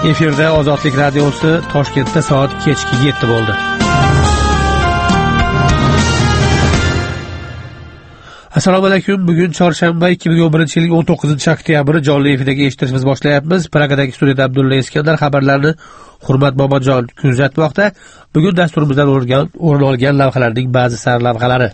Efirda Ozodlik radiosi Toshkentda soat kechki 7 bo'ldi. Assalomu alaykum. Bugun chorshanba 2011-yilning 19-oktyabri jonli efirdagi eshittirishimizni boshlayapmiz. Pragadagi studiyada Abdulla Iskandar xabarlarni Hurmat Bobojon kuzatmoqda. Bugun dasturimizdan o'rin olgan lavhalarning ba'zi sarlavhalari.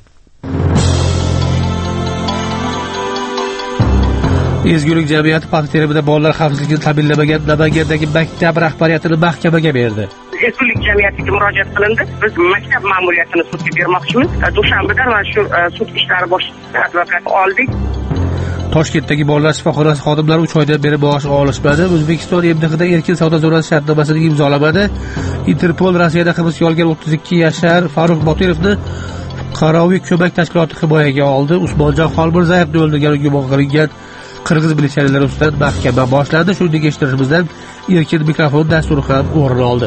Ezgulik jamiyati paxta terimida bolalar xavfsizligini ta'minlamagan Namangandagi maktab rahbariyatini mahkamaga berdi. Ezgulik jamiyatiga murojaat qilindi. Biz maktab ma'muriyatini sudga bermoqchimiz. Dushanbada mana shu sud ishlari boshlanib advokat oldik. Toshkentdagi bolalar shifoxonasi xodimlari 3 oydan beri maosh olishmadi. O'zbekiston MDHda erkin savdo zonasi shartnomasini imzolamadi. Interpol Rossiyada hibsga olgan 32 yashar Farruh Botirovni fuqaroviy ko'mak tashkiloti himoyaga oldi. Usmonjon Xolmirzayevni o'ldirgani gumon qilingan qirg'iz militsiyalari ustidan mahkama boshlandi. Shuningdek, eshittirishimizdan erkin mikrofon dasturi ham o'rin oldi.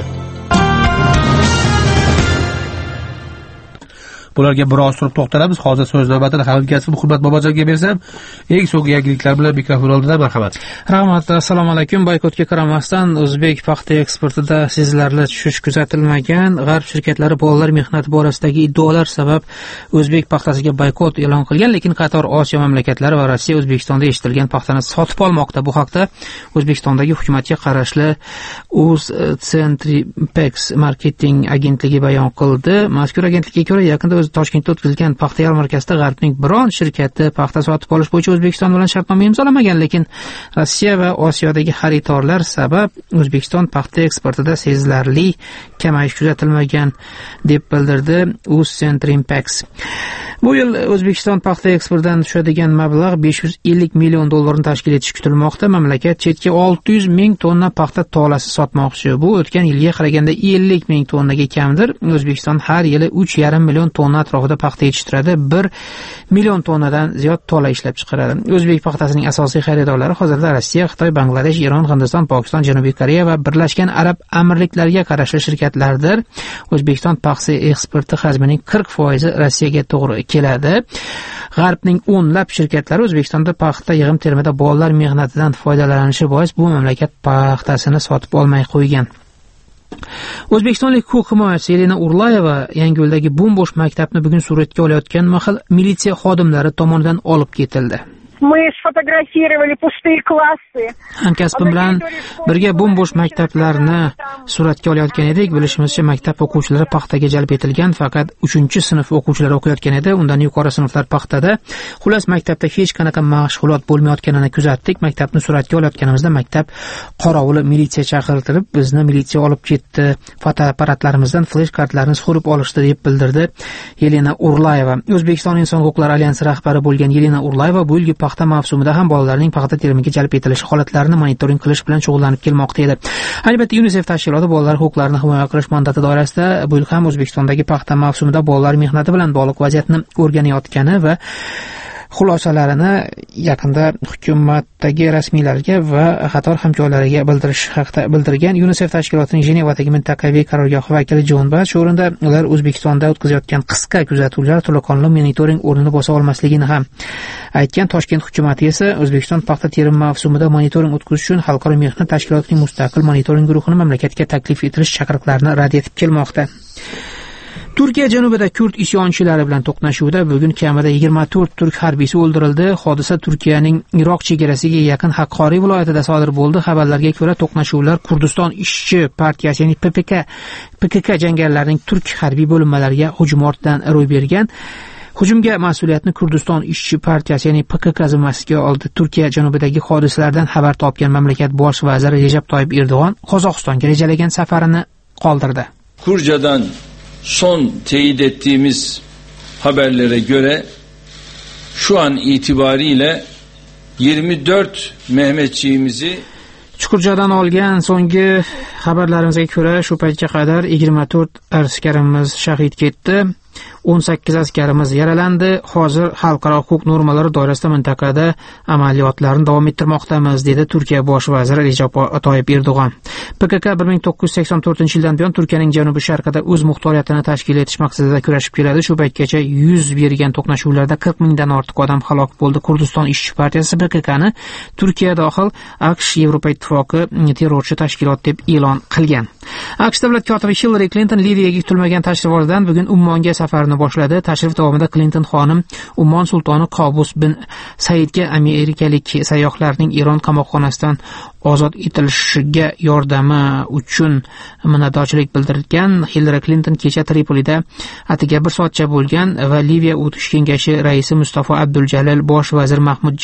Bularga biroz turib to'xtalamiz. Hozir so'z navbatini hamkasbim Hurmat Bobojonga bersam, eng so'nggi yangiliklar bilan mikrofon oldida marhamat. Rahmat, assalomu alaykum. Boykotga qaramasdan o'zbek paxta eksportida sezilarli tushish kuzatilmagan. G'arb shirkatlari bolalar mehnati borasidagi iddaolar sabab o'zbek paxtasiga boykot e'lon qilgan, lekin qator Osiyo mamlakatlari va Rossiya O'zbekistonda yetilgan paxtani sotib olmoqda. Bu haqda O'zbekistondagi hukumatga qarashli Centrimpex marketing agentligi bayon qildi. Mazkur agentlikka ko'ra, yaqinda Toshkentda o'tkazilgan paxta yarmarkasida G'arbning biron shirkati paxta sotib olish bo'yicha O'zbekiston bilan shartnoma imzolamagan, lekin Rossiya va Osiyodagi xaridorlar sabab O'zbekiston paxta eksportida sezilarli kamayish kuzatilmagan deb bildirdi Centrimpex. Bu yil O'zbekiston paxta eksportidan tushadigan mablag' 550 million dollarni tashkil etishi kutilmoqda. Mamlakat chetga 600 ming tonna paxta tolasi sotmoqchi. Bu o'tgan yilga qaraganda 50 ming tonnaga kamdir. O'zbekiston har yili 3,5 million tonna atrofida paxta yetishtiradi, 1 million tonnadan ziyod tola ishlab chiqaradi. O'zbek paxtasining asosiy xaridorlari hozirda Rossiya, Xitoy, Bangladesh, Eron, Hindiston, Pokiston, Janubiy Koreya va Birlashgan Arab Amirliklariga qarashli shirkatlardir. O'zbekiston paxta eksporti hajmining 40% Rossiyaga to'g'ri keladi. G'arbning o'nlab shirkatlari O'zbekistonda paxta yig'im terimida bolalar mehnatidan foydalanishi bois bu mamlakat paxtasini sotib olmay qo'ygan. O'zbekistonlik huquq himoyachisi Elena Urlayeva Yangiyo'ldagi bo'm-bo'sh maktabni bugun suratga olayotgan mahal militsiya xodimlari tomonidan olib ketildi. Мы сфотографировали пустые классы. Hamkasbim bilan birga bo'm-bo'sh maktablarni suratga olayotgan edik. Bilishimizcha, maktab o'quvchilari paxtaga jalb etilgan, faqat 3-sinf o'quvchilari o'qiyotgan edi. Undan yuqori sinflar paxtada. Xullas, maktabda hech qanaqa mashg'ulot bo'lmayotganini kuzatdik. Maktabni suratga olayotganimizda maktab qorovuli militsiya chaqirtirib, bizni militsiya olib ketdi. Fotoapparatlarimizdan flash kartlarni surib olishdi deb bildirdi Elena Urlayeva. O'zbekiston Inson huquqlari alyansi rahbari bo'lgan Elena Urlayeva bu yilgi paxta mavsumida ham bolalarning paxta terimiga jalb etilishi holatlarini monitoring qilish bilan shug'ullanib kelmoqda edi. Albatta, UNICEF tashkiloti bolalar huquqlarini himoya qilish mandati doirasida bu yil ham O'zbekistondagi paxta mavsumida bolalar mehnati bilan bog'liq vaziyatni o'rganayotgani va xulosalarini yaqinda hukumatdagi rasmiylarga va qator hamkorlariga bildirish haqida bildirgan. UNICEF tashkilotining Jenevadagi mintaqaviy qarorgohi vakili Jon Bach o'rinda ular O'zbekistonda o'tkazayotgan qisqa kuzatuvlar to'laqonli monitoring o'rnini bosa olmasligini ham aytgan. Toshkent hukumati esa O'zbekiston paxta terim mavsumida monitoring o'tkazish uchun Xalqaro mehnat tashkilotining mustaqil monitoring guruhini mamlakatga taklif etish chaqiriqlarini rad etib kelmoqda. Turkiya janubida kurd isyonchilari bilan to'qnashuvda bugun kamida 24 turk harbiysi o'ldirildi. Hodisa Turkiyaning Iroq chegarasiga yaqin Haqqoriy viloyatida sodir bo'ldi. Xabarlarga ko'ra, to'qnashuvlar Kurdiston ishchi partiyasi, ya'ni PKK jangarilarining turk harbiy bo'linmalariga hujum ortidan ro'y bergan. Hujumga mas'uliyatni Kurdiston ishchi partiyasi, ya'ni PKK zimmasiga oldi. Turkiya janubidagi hodisalardan xabar topgan mamlakat bosh vaziri Recep Tayyip Erdo'g'on Qozog'istonga rejalagan safarini qoldirdi. Kurcadan son teyit ettiğimiz haberlere göre şu an itibariyle 24 Mehmetçiğimizi Chuqurjodan olgan so'nggi xabarlarimizga ko'ra shu paytga qadar 24 askarimiz shahid ketdi. 18 askarimiz yaralandi. Hozir xalqaro huquq normalari doirasida mintaqada amaliyotlarni davom ettirmoqdamiz, dedi Turkiya bosh vaziri Recep Tayyip Erdo'g'an. PKK 1984-yildan buyon Turkiyaning janubi sharqida o'z muxtoriyatini tashkil etish maqsadida kurashib keladi. Shu paytgacha yuz bergan to'qnashuvlarda 40 mingdan ortiq odam halok bo'ldi. Kurdiston ishchi partiyasi PKKni Turkiya dohil AQSh Yevropa ittifoqi terrorchi tashkilot deb e'lon qilgan. AQSh davlat kotibi Hillary Clinton Liviyaga kutilmagan tashrif oldidan bugun Ummonga safarini boshladi. Tashrif davomida Clinton xonim Ummon sultoni Qobus bin Saidga amerikalik sayyohlarning Eron qamoqxonasidan ozod etilishiga yordami uchun minnatdorchilik bildirgan. Hillary Clinton kecha Tripolida atiga 1 soatcha bo'lgan va Liviya o'tish kengashi raisi Mustafa Abduljalil, bosh vazir Mahmud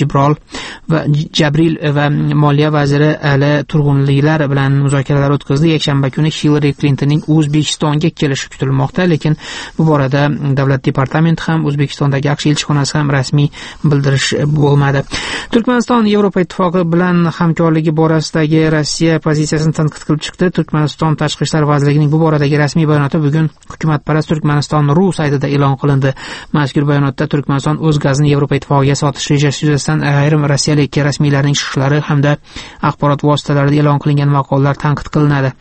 Jabril va moliya vaziri Ali Turg'unlilar bilan muzokaralar o'tkazdi. Yakshanba kuni Hillary Clintonning O'zbekistonga kelishi kutilmoqda, lekin bu borada davlat departamenti ham O'zbekistondagi AQSh elchixonasi ham rasmiy bildirish bo'lmadi. Turkmaniston Yevropa ittifoqi bilan hamkorligi borasidagi Rossiya pozitsiyasini tanqid qilib chiqdi. Turkmaniston tashqi ishlar vazirligining bu boradagi rasmiy bayonoti bugun hukumatparast Turkmaniston.ru saytida e'lon qilindi. Mazkur bayonotda Turkmaniston o'z gazini Yevropa ittifoqiga sotish rejasi yuzasidan ayrim rossiyalik rasmiylarning chiqishlari hamda axborot vositalarida e'lon qilingan maqolalar tanqid qilinadi.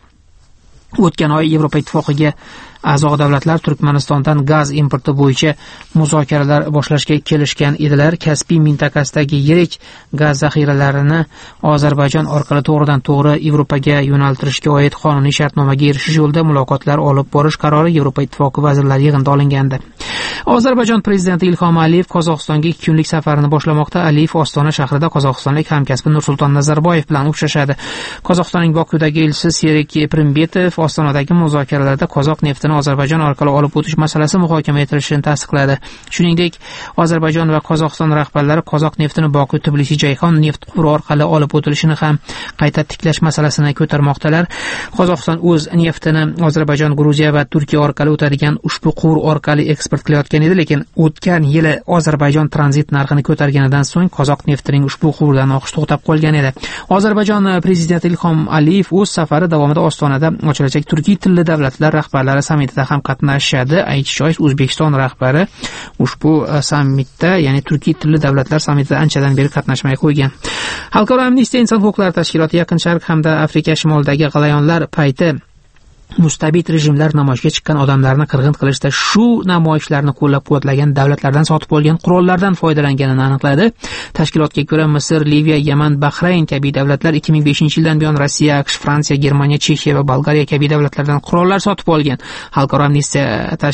O'tgan oy Yevropa ittifoqiga a'zo davlatlar Turkmanistondan gaz importi bo'yicha muzokaralar boshlashga kelishgan edilar. Kaspiy mintaqasidagi yirik gaz zaxiralarini Ozarbayjon orqali to'g'ridan-to'g'ri Yevropaga yo'naltirishga oid qonuniy shartnomaga erishish yo'lida muloqotlar olib borish qarori Yevropa ittifoqi vazirlar yig'inida olingandi. Ozarbayjon prezidenti Ilhom Aliyev Qozog'istonga 2 kunlik safarini boshlamoqda. Aliyev Ostona shahrida qozog'istonlik hamkasbi Nursulton Nazarboyev bilan uchrashadi. Qozog'istonning Bokudagi elchisi Serik Primbetov Ostonadagi muzokaralarda qozoq neftini Ozarbayjon orqali olib o'tish masalasi muhokama etilishini tasdiqladi. Shuningdek, Ozarbayjon va Qozog'iston rahbarlari qozoq neftini Boku Tbilisi-Jayhon neft quvuri orqali olib o'tilishini ham qayta tiklash masalasini ko'tarmoqdalar. Qozog'iston o'z neftini Ozarbayjon, Gruziya va Turkiya orqali o'tadigan ushbu quvur orqali eksport qilayotgan edi, lekin o'tgan yili Ozarbayjon tranzit narxini ko'targanidan so'ng qozoq neftining ushbu quvurdan oqish to'xtab qolgan edi. Ozarbayjon prezidenti Ilhom Aliyev o'z safari davomida Ostonada ochilajak turkiy tilli davlatlar rahbarlari sammitida ham qatnashadi. Aytish joiz, O'zbekiston rahbari ushbu sammitda, ya'ni turkiy tilli davlatlar sammitida anchadan beri qatnashmay qo'ygan. Xalqaro amnistiya inson huquqlari tashkiloti Yaqin Sharq hamda Afrika shimolidagi g'alayonlar payti mustabid rejimlar namoyishga chiqqan odamlarni qirg'in qilishda shu namoyishlarni qo'llab-quvvatlagan davlatlardan sotib olgan qurollardan foydalanganini aniqladi. Tashkilotga ko'ra Misr, Liviya, Yaman, Bahrayn kabi davlatlar 2005-yildan buyon Rossiya, AQSh, Fransiya, Germaniya, Chexiya va Bolgariya kabi davlatlardan qurollar sotib olgan. Xalqaro amnistiya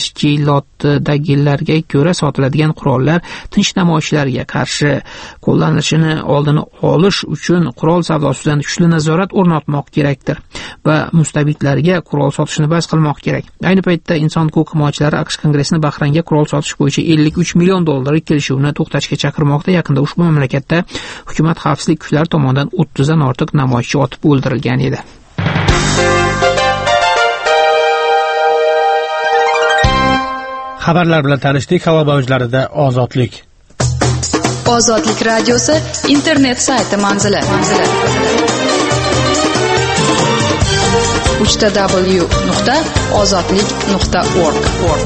tashkilotidagilarga ko'ra sotiladigan qurollar tinch namoyishlarga qarshi qo'llanilishini oldini olish uchun qurol savdosidan kuchli nazorat o'rnatmoq kerakdir va mustabidlarga qurol sotishni bas qilmoq kerak. Ayni paytda inson huquq himoyachilari AQSh kongressini Bahraynga qurol sotish bo'yicha $53 million kelishuvni to'xtatishga chaqirmoqda. Yaqinda ushbu mamlakatda hukumat xavfsizlik kuchlari tomonidan 30 dan ortiq namoyishchi otib o'ldirilgan edi. Xabarlar bilan tanishdik. Havo mavjlarida ozodlik. Ozodlik radiosi internet sayti manzili. www.ozodlik.org.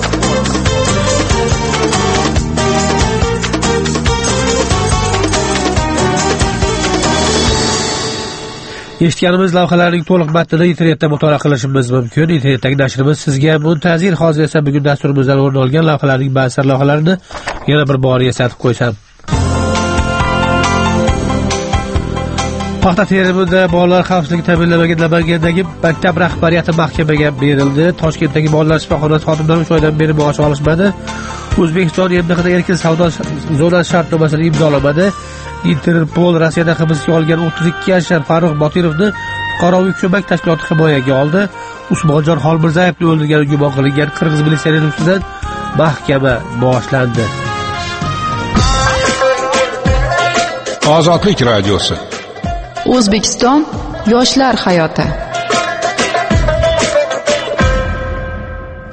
Eshitganimiz lavhalarning to'liq matnini internetda mutolaa qilishingiz mumkin. Internetdagi nashrimiz sizga muntazir. Hozir esa bugun dasturimizdan o'rin olgan lavhalarning ba'zi lavhalarini yana bir bor eslatib qo'ysam. Paxta terimida bolalar xavfsizligi ta'minlanmagan Namangandagi maktab rahbariyati mahkamaga berildi. Toshkentdagi bolalar shifoxonasi xodimlari 3 oydan beri maosh olishmadi. O'zbekiston YMXda erkin savdo zonasi shartnomasini imzolamadi. Interpol Rossiyada hibsga olgan 32 yashar Farruh Botirovni fuqaroviy ko'mak tashkiloti himoyaga oldi. Usmonjon Xolmirzayevni o'ldirgani gumon qilingan qirg'iz militsiyalari ustidan mahkama boshlandi. Ozodlik radiosi. O'zbekiston yoshlar hayoti.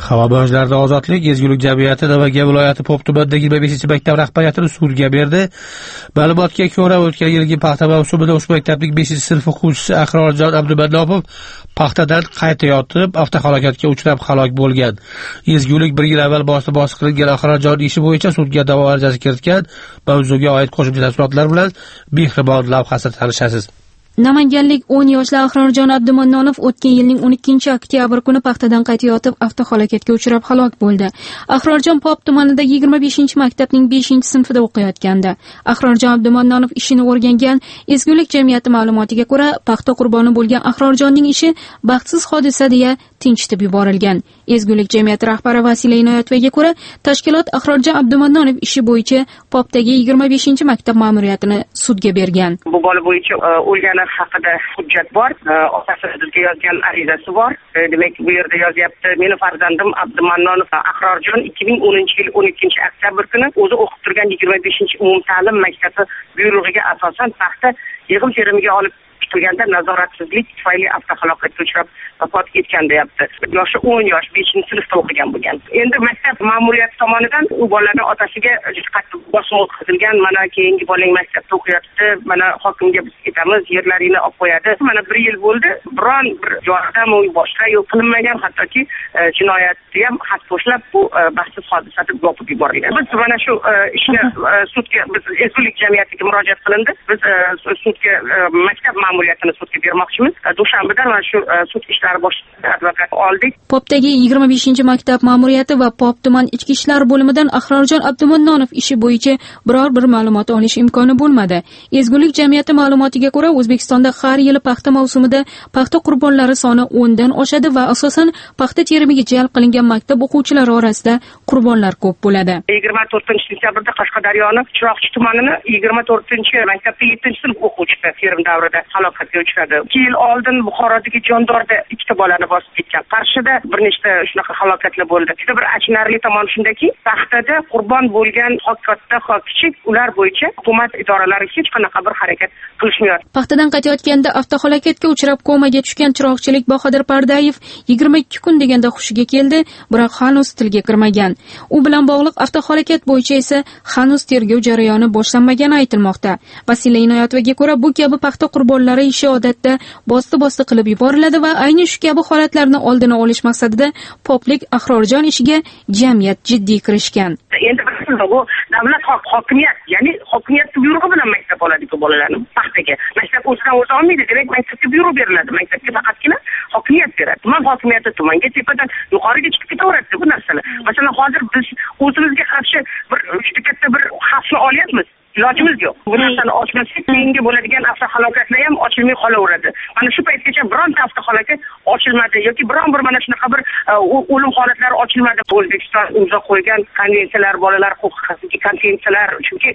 Havo bojlarida ozodlik ezgulik jamiyati Namangan viloyati Pop tumanidagi 25-maktab rahbariyatini sudga berdi. Ma'lumotga ko'ra, o'tgan yilgi paxta mavsumida ushbu maktabning 5-sinf o'quvchisi Ahrorjon Abdumanonov paxtadan qaytayotib avtohalokatga uchrab halok bo'lgan. Ezgulik 1 yil avval bosti qilingan Ahrorjon ishi bo'yicha sudga da'vo arizasi kiritgan. Mavzuga oid qo'shimcha tafsilotlar bilan Mehribon lavhasida tanishasiz. Namanganlik 10 yoshli Ahrorjon Abdumanonov o'tgan yilning 12 oktyabr kuni paxtadan qaytayotib avtohalokatga uchrab halok bo'ldi. Ahrorjon Pop tumanidagi 25-maktabning 5-sinfida o'qiyotgandi. Ahrorjon Abdumanonov ishini o'rgangan ezgulik jamiyati ma'lumotiga ko'ra, paxta qurboni bo'lgan Ahrorjonning ishi baxtsiz hodisa deya tinchitib yuborilgan. Ezgulik jamiyati rahbari Vasila Inoyatovaga ko'ra, tashkilot Ahrorjon Abdumanonov ishi bo'yicha Popdagi 25-maktab ma'muriyatini sudga bergan. Bu bola bo'yicha o'lgani haqida hujjat bor, otasi bizga yozgan arizasi bor. Demak, bu yerda yozyapti: meni farzandim Abdumanonov Ahrorjon 2010-yil 12-oktyabr kuni o'zi o'qib turgan 25-umumta'lim maktabi buyrug'iga asosan paxta yig'im terimiga olib chiqilganda nazoratsizlik tufayli avtohalokatga uchrab vafot etgan deyapti. Yoshi 10 yosh, 5-sinfda o'qigan bo'lgan. Endi maktab ma'muriyati tomonidan u bolaning otasiga qattiq bosim o'tkazilgan. Mana keyingi bolang maktabda o'qiyapti, mana hokimga biz ketamiz, yerlaringni olib qo'yadi. Mana 1 yil bo'ldi, biron bir yordam boshqa yo'q qilinmagan, hattoki jinoyatni ham xat qo'shilib bu baxtsiz hodisa deb yopib yuborilgan. Biz mana shu ishni sudga biz ezgulik jamiyatiga murojaat qilindi. Biz sudga maktab ma'muriyatini sudga bermoqchimiz. Dushanbadan mana shu sud ishlari boshida advokat oldik. Popdagi 25-maktab ma'muriyati va Pop tuman ichki ishlar bo'limidan Ahrorjon Abdumanonov ishi bo'yicha biror bir ma'lumot olish imkoni bo'lmadi. Ezgulik jamiyati ma'lumotiga ko'ra, O'zbekistonda har yili paxta mavsumida paxta qurbonlari soni 10 dan oshadi va asosan paxta terimiga jalb qilingan maktab o'quvchilari orasida qurbonlar ko'p bo'ladi. 24-sentyabrda Qashqadaryoning Chiroqchi tumanini 24-maktabda 7-sinf o'quvchisi terim davrida halokatga uchradi. 2 yil oldin Buxorodagi Jondorda 2 bolani bosib ketgan. Qarshida bir nechta shunaqa halokatlar bo'ldi. Juda bir achinarli tomoni shundaki, paxtada qurbon bo'lgan katta kichik ular bo'yicha hukumat idoralari hech qanaqa bir harakat qilishmayapti. Paxtadan qaytayotganda avtohalokatga uchrab komaga tushgan chiroqchilik Bahodir Pardayev 22 kun deganda hushiga keldi, biroq hanuz tilga kirmagan. U bilan bog'liq avtohalokat bo'yicha esa hanuz tergov jarayoni boshlanmagani aytilmoqda. Vasila Inoyatovaga ko'ra, bu kabi paxta qurbonlari ishi odatda bosti qilib yuboriladi va ayni shu kabi holatlarni oldini olish maqsadida Poplik Ahrorjon ishiga jamiyat jiddiy kirishgan. Endi bu davlat hokimiyat, ya'ni hokimiyat buyrug'i bilan maktab oladi bu bolalarni paxtaga. Maktab o'zidan o'zi olmaydi, demak maktabga buyruq beriladi. Maktabga faqatgina hokimiyat beradi. Tuman hokimiyati tumanga tepadan yuqoriga chiqib ketaveradi bu narsalar. Masalan, hozir biz o'zimizga qarshi bir juda katta bir xavfni olyapmiz. Ilojimiz yo'q. Bu narsani ochmasak, keyingi bo'ladigan avtohalokatlar ham ochilmay qolaveradi. Mana shu paytgacha bironta avtohalokat ochilmadi yoki biron bir mana shunaqa bir o'lim holatlari ochilmadi. O'zbekiston imzo qo'ygan konvensiyalar, bolalar huquqiga konvensiyalar, chunki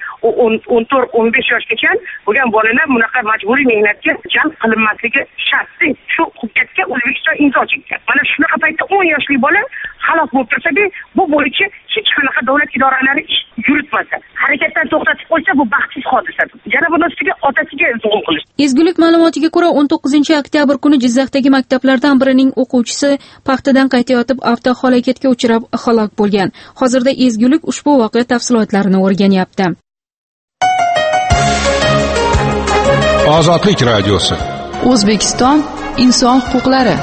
14-15 yoshgacha bo'lgan bolalar bunaqa majburiy mehnatga jalb qilinmasligi shart. Shu hujjatga O'zbekiston imzo chekkan. Mana shunaqa paytda 10 yoshli bola halok bo'lib tursa-da, bu bo'yicha hech qanaqa davlat idoralari ish yuritmasa, harakatdan to'xtatib qo'ysa, bu baxtsiz hodisadir. Yana buni ustiga otasiga zulm qilish. Ezgulik ma'lumotiga ko'ra, 19-oktyabr kuni Jizzaxdagi maktablardan birining o'quvchisi paxtadan qaytayotib avtohalokatga uchrab halok bo'lgan. Hozirda Ezgulik ushbu voqea tafsilotlarini o'rganyapti. Ozodlik radiosi. O'zbekiston inson huquqlari.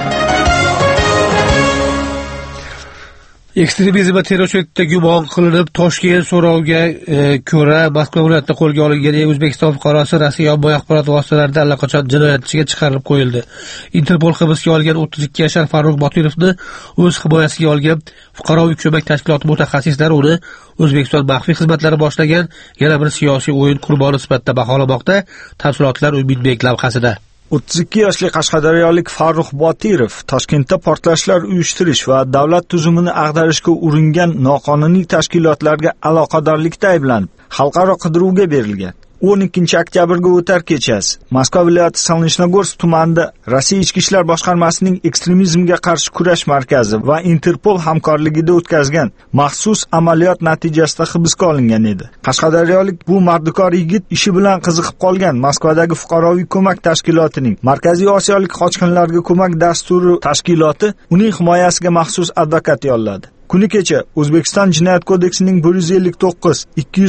Ekstremizm va terrorchilikda gumon qilinib Toshkent so'roviga ko'ra Moskva viloyatida qo'lga olingan O'zbekiston fuqarosi Rossiya ommaviy axborot vositalarida allaqachon jinoyatchiga chiqarib qo'yildi. Interpol hibsga olgan 32 yashar Farruh Botirovni o'z himoyasiga olgan fuqaroviy ko'mak tashkiloti mutaxassislari uni O'zbekiston maxfiy xizmatlari boshlagan yana bir siyosiy o'yin qurboni sifatida baholamoqda. Tafsilotlar Umidbek lavhasida. 32 yoshli qashqadaryolik Farruh Botirov Toshkentda portlashlar uyushtirish va davlat tuzumini ag'darishga uringan noqonuniy tashkilotlarga aloqadorlikda ayblanib, xalqaro qidiruvga berilgan. 12-oktyabrga o'tar kechasi Moskva viloyati Solnishnogorsk tumanida Rossiya Ichki ishlar boshqarmasining ekstremizmga qarshi kurash markazi va Interpol hamkorligida o'tkazgan maxsus amaliyot natijasida hibsga olingan edi. Qashqadaryolik bu mardikor yigit ishi bilan qiziqib qolgan Moskvadagi fuqaroviy ko'mak tashkilotining Markaziy Osiyolik qochqinlarga ko'mak dasturi tashkiloti uning himoyasiga maxsus advokat yolladi. Kuni kecha O'zbekiston Jinoyat kodeksining 159,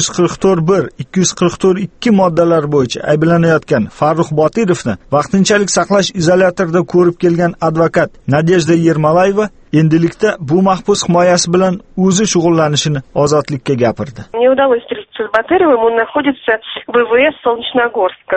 244-1, 244-2 moddalari bo'yicha ayblanayotgan Farruh Botirovni vaqtinchalik saqlash izolyatorida ko'rib kelgan advokat Nadejda Yermalayeva endilikda bu mahbus himoyasi bilan o'zi shug'ullanishini ozodlikka gapirdi. Мне удалось встретиться с Батыровым, он находится в ВВС Солнечногорска.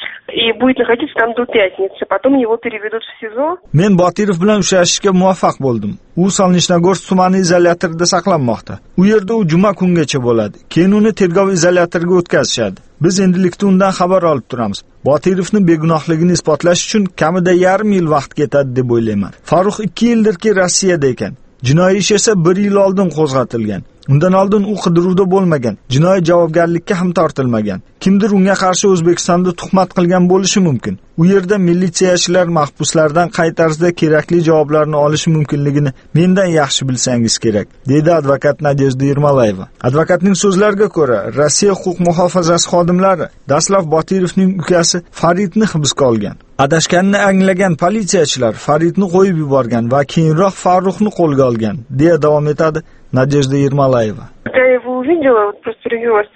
И будет находиться там до пятницы. Потом его переведут в СИЗО. Men Botirov bilan uchrashishga muvaffaq bo'ldim. U Solnishnogorsk tumani izolyatorida saqlanmoqda. U yerda u juma kungacha bo'ladi. Keyin uni tergov izolyatoriga o'tkazishadi. Biz endilikda undan xabar olib turamiz. Botirovning begunohligini isbotlash uchun kamida yarim yil vaqt ketadi deb o'ylayman. Farruh 2 yildirki Rossiyada ekan. Jinoiy ish esa 1 yil oldin qo'zg'atilgan. Undan oldin u qidiruvda bo'lmagan, jinoiy javobgarlikka ham tortilmagan. Kimdir unga qarshi O'zbekistonda tuhmat qilgan bo'lishi mumkin. U yerda militsiyachilar mahbuslardan qay tarzda kerakli javoblarni olishi mumkinligini mendan yaxshi bilsangiz kerak, dedi advokat Nadejda Yermalayeva. Advokatning so'zlariga ko'ra, Rossiya huquq muhofazasi xodimlari Daslav Botirovning ukasi Faridni hibsga olgan. Adashganini anglagan politsiyachilar Faridni qo'yib yuborgan va keyinroq Farruhni qo'lga olgan, deya davom etadi Надежда Ермолаева. Я его увидела, вот просто ревелась.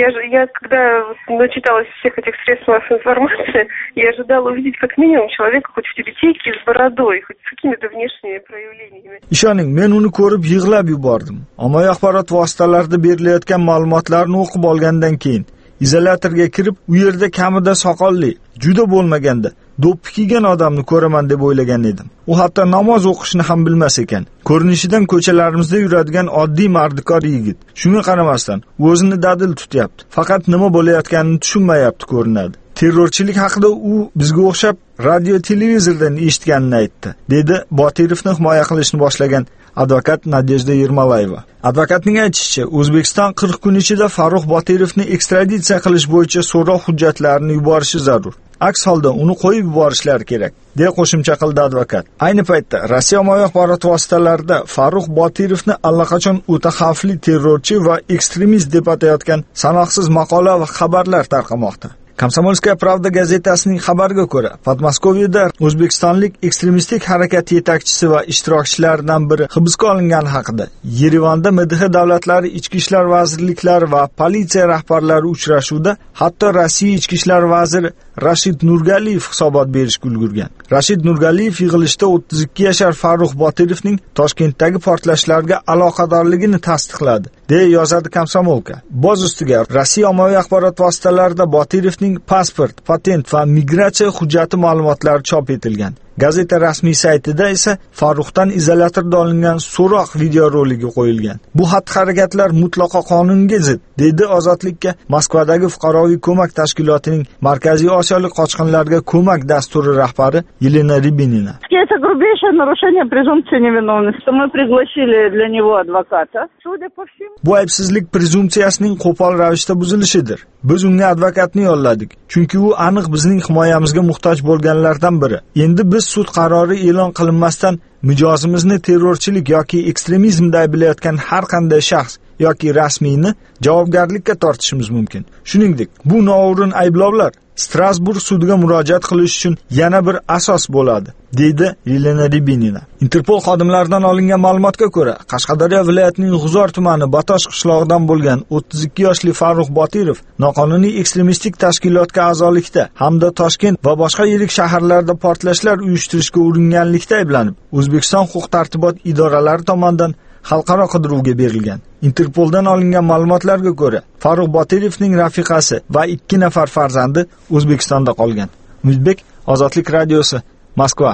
Я когда начиталась всех этих средств массовой информации, я ожидала увидеть как минимум человека хоть в тюбетейке с бородой, хоть с какими-то внешними проявлениями. Ishoning, men uni ko'rib yig'lab yubordim. Ommaviy axborot vositalarida berilayotgan ma'lumotlarni o'qib olgandan keyin izolyatorga kirib, u yerda kamida soqolli, juda bo'lmaganda do'ppi kiygan odamni ko'raman deb o'ylagan edim. U hatto namoz o'qishni ham bilmas ekan. Ko'rinishidan ko'chalarimizda yuradigan oddiy mardikor yigit. Shunga qaramasdan, o'zini dadil tutyapti. Faqat nima bo'layotganini tushunmayapti ko'rinadi. Terrorchilik haqida u bizga o'xshab radio televizordan eshitganini aytdi, dedi Botirovni himoya qilishni boshlagan advokat Nadejda Yermalayeva. Advokatning aytishicha, O'zbekiston 40 kun ichida Farruh Botirovni ekstraditsiya qilish bo'yicha so'rov hujjatlarini yuborishi zarur. Aks holda uni qo'yib yuborishlari kerak, deya qo'shimcha qildi advokat. Ayni paytda Rossiya ommaviy axborot vositalarida Farruh Botirovni allaqachon o'ta xavfli terrorchi va ekstremist deb atayotgan sanoqsiz maqola va xabarlar tarqamoqda. Komsomolskaya pravda gazetasining xabariga ko'ra, Podmoskoviyada o'zbekistonlik ekstremistik harakat yetakchisi va ishtirokchilaridan biri hibsga olingani haqida Yerevanda MDH davlatlari ichki ishlar vazirliklari va politsiya rahbarlari uchrashuvida hatto Rossiya ichki ishlar vaziri Rashid Nurgaliyev hisobot berishga ulgurgan. Rashid Nurgaliyev yig'ilishda 32 yashar Farruh Botirovning Toshkentdagi portlashlarga aloqadorligini tasdiqladi, deya yozadi Komsomolka. Boz ustiga Rossiya ommaviy axborot vositalarida Botirovning pasport, patent va migratsiya hujjati ma'lumotlari chop etilgan. Gazeta rasmiy saytida esa Farruhdan izolyatorda olingan so'roq videoroligi qo'yilgan. Bu xatti-harakatlar mutlaqo qonunga zid, dedi Ozodlikka Moskvadagi fuqaroviy ko'mak tashkilotining Markaziy Osiyolik qochqinlarga ko'mak dasturi rahbari Yelena Ribinina. Это грубейшее нарушение презумпции невиновности. Мы пригласили для него адвоката. Судя по всему, bu aybsizlik prezumsiyasining qo'pol ravishda buzilishidir. Biz unga advokatni yolladik, chunki u aniq bizning himoyamizga muhtoj bo'lganlardan biri. Endi biz sud qarori e'lon qilinmasdan mijozimizni terrorchilik yoki ekstremizmda ayblayotgan har qanday shaxs yoki rasmiyni javobgarlikka tortishimiz mumkin. Shuningdek, bu noo'rin ayblovlar Strasburg sudiga murojaat qilish uchun yana bir asos bo'ladi, deydi Yelena Ribinina. Interpol xodimlaridan olingan ma'lumotga ko'ra, Qashqadaryo viloyatining G'uzor tumani Batosh qishlog'idan bo'lgan 32 yoshli Farruh Botirov noqonuniy ekstremistik tashkilotga a'zolikda hamda Toshkent va boshqa yirik shaharlarda portlashlar uyushtirishga uringanlikda ayblanib, O'zbekiston huquq-tartibot idoralari tomonidan xalqaro qidiruvga berilgan. Interpoldan olingan ma'lumotlarga ko'ra, Farruh Botirovning rafiqasi va 2 nafar farzandi O'zbekistonda qolgan. Umidbek, Ozodlik radiosi, Moskva.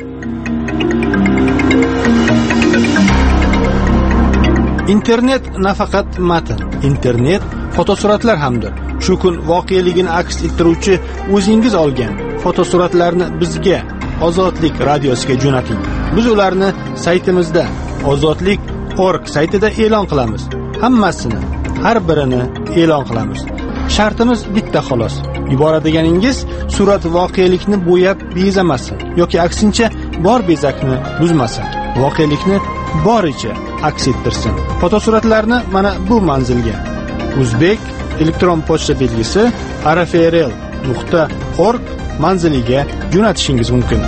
Internet nafaqat matn, internet fotosuratlar hamdir. Shu kun voqeligini aks ettiruvchi o'zingiz olgan fotosuratlarni bizga Ozodlik radiosiga jo'nating. Biz ularni saytimizda ozodlik.org saytida e'lon qilamiz. Hammasini, har birini e'lon qilamiz. Shartimiz bitta xolos. Ibora deganingiz surat voqelikni bo'yab bezamasin yoki aksincha bor bezakni buzmasin. Voqelikni boricha aks ettirsin. Fotosuratlarni mana bu manzilga Uzbek elektron pochta belgisi arafrl.org manziliga jo'natishingiz mumkin.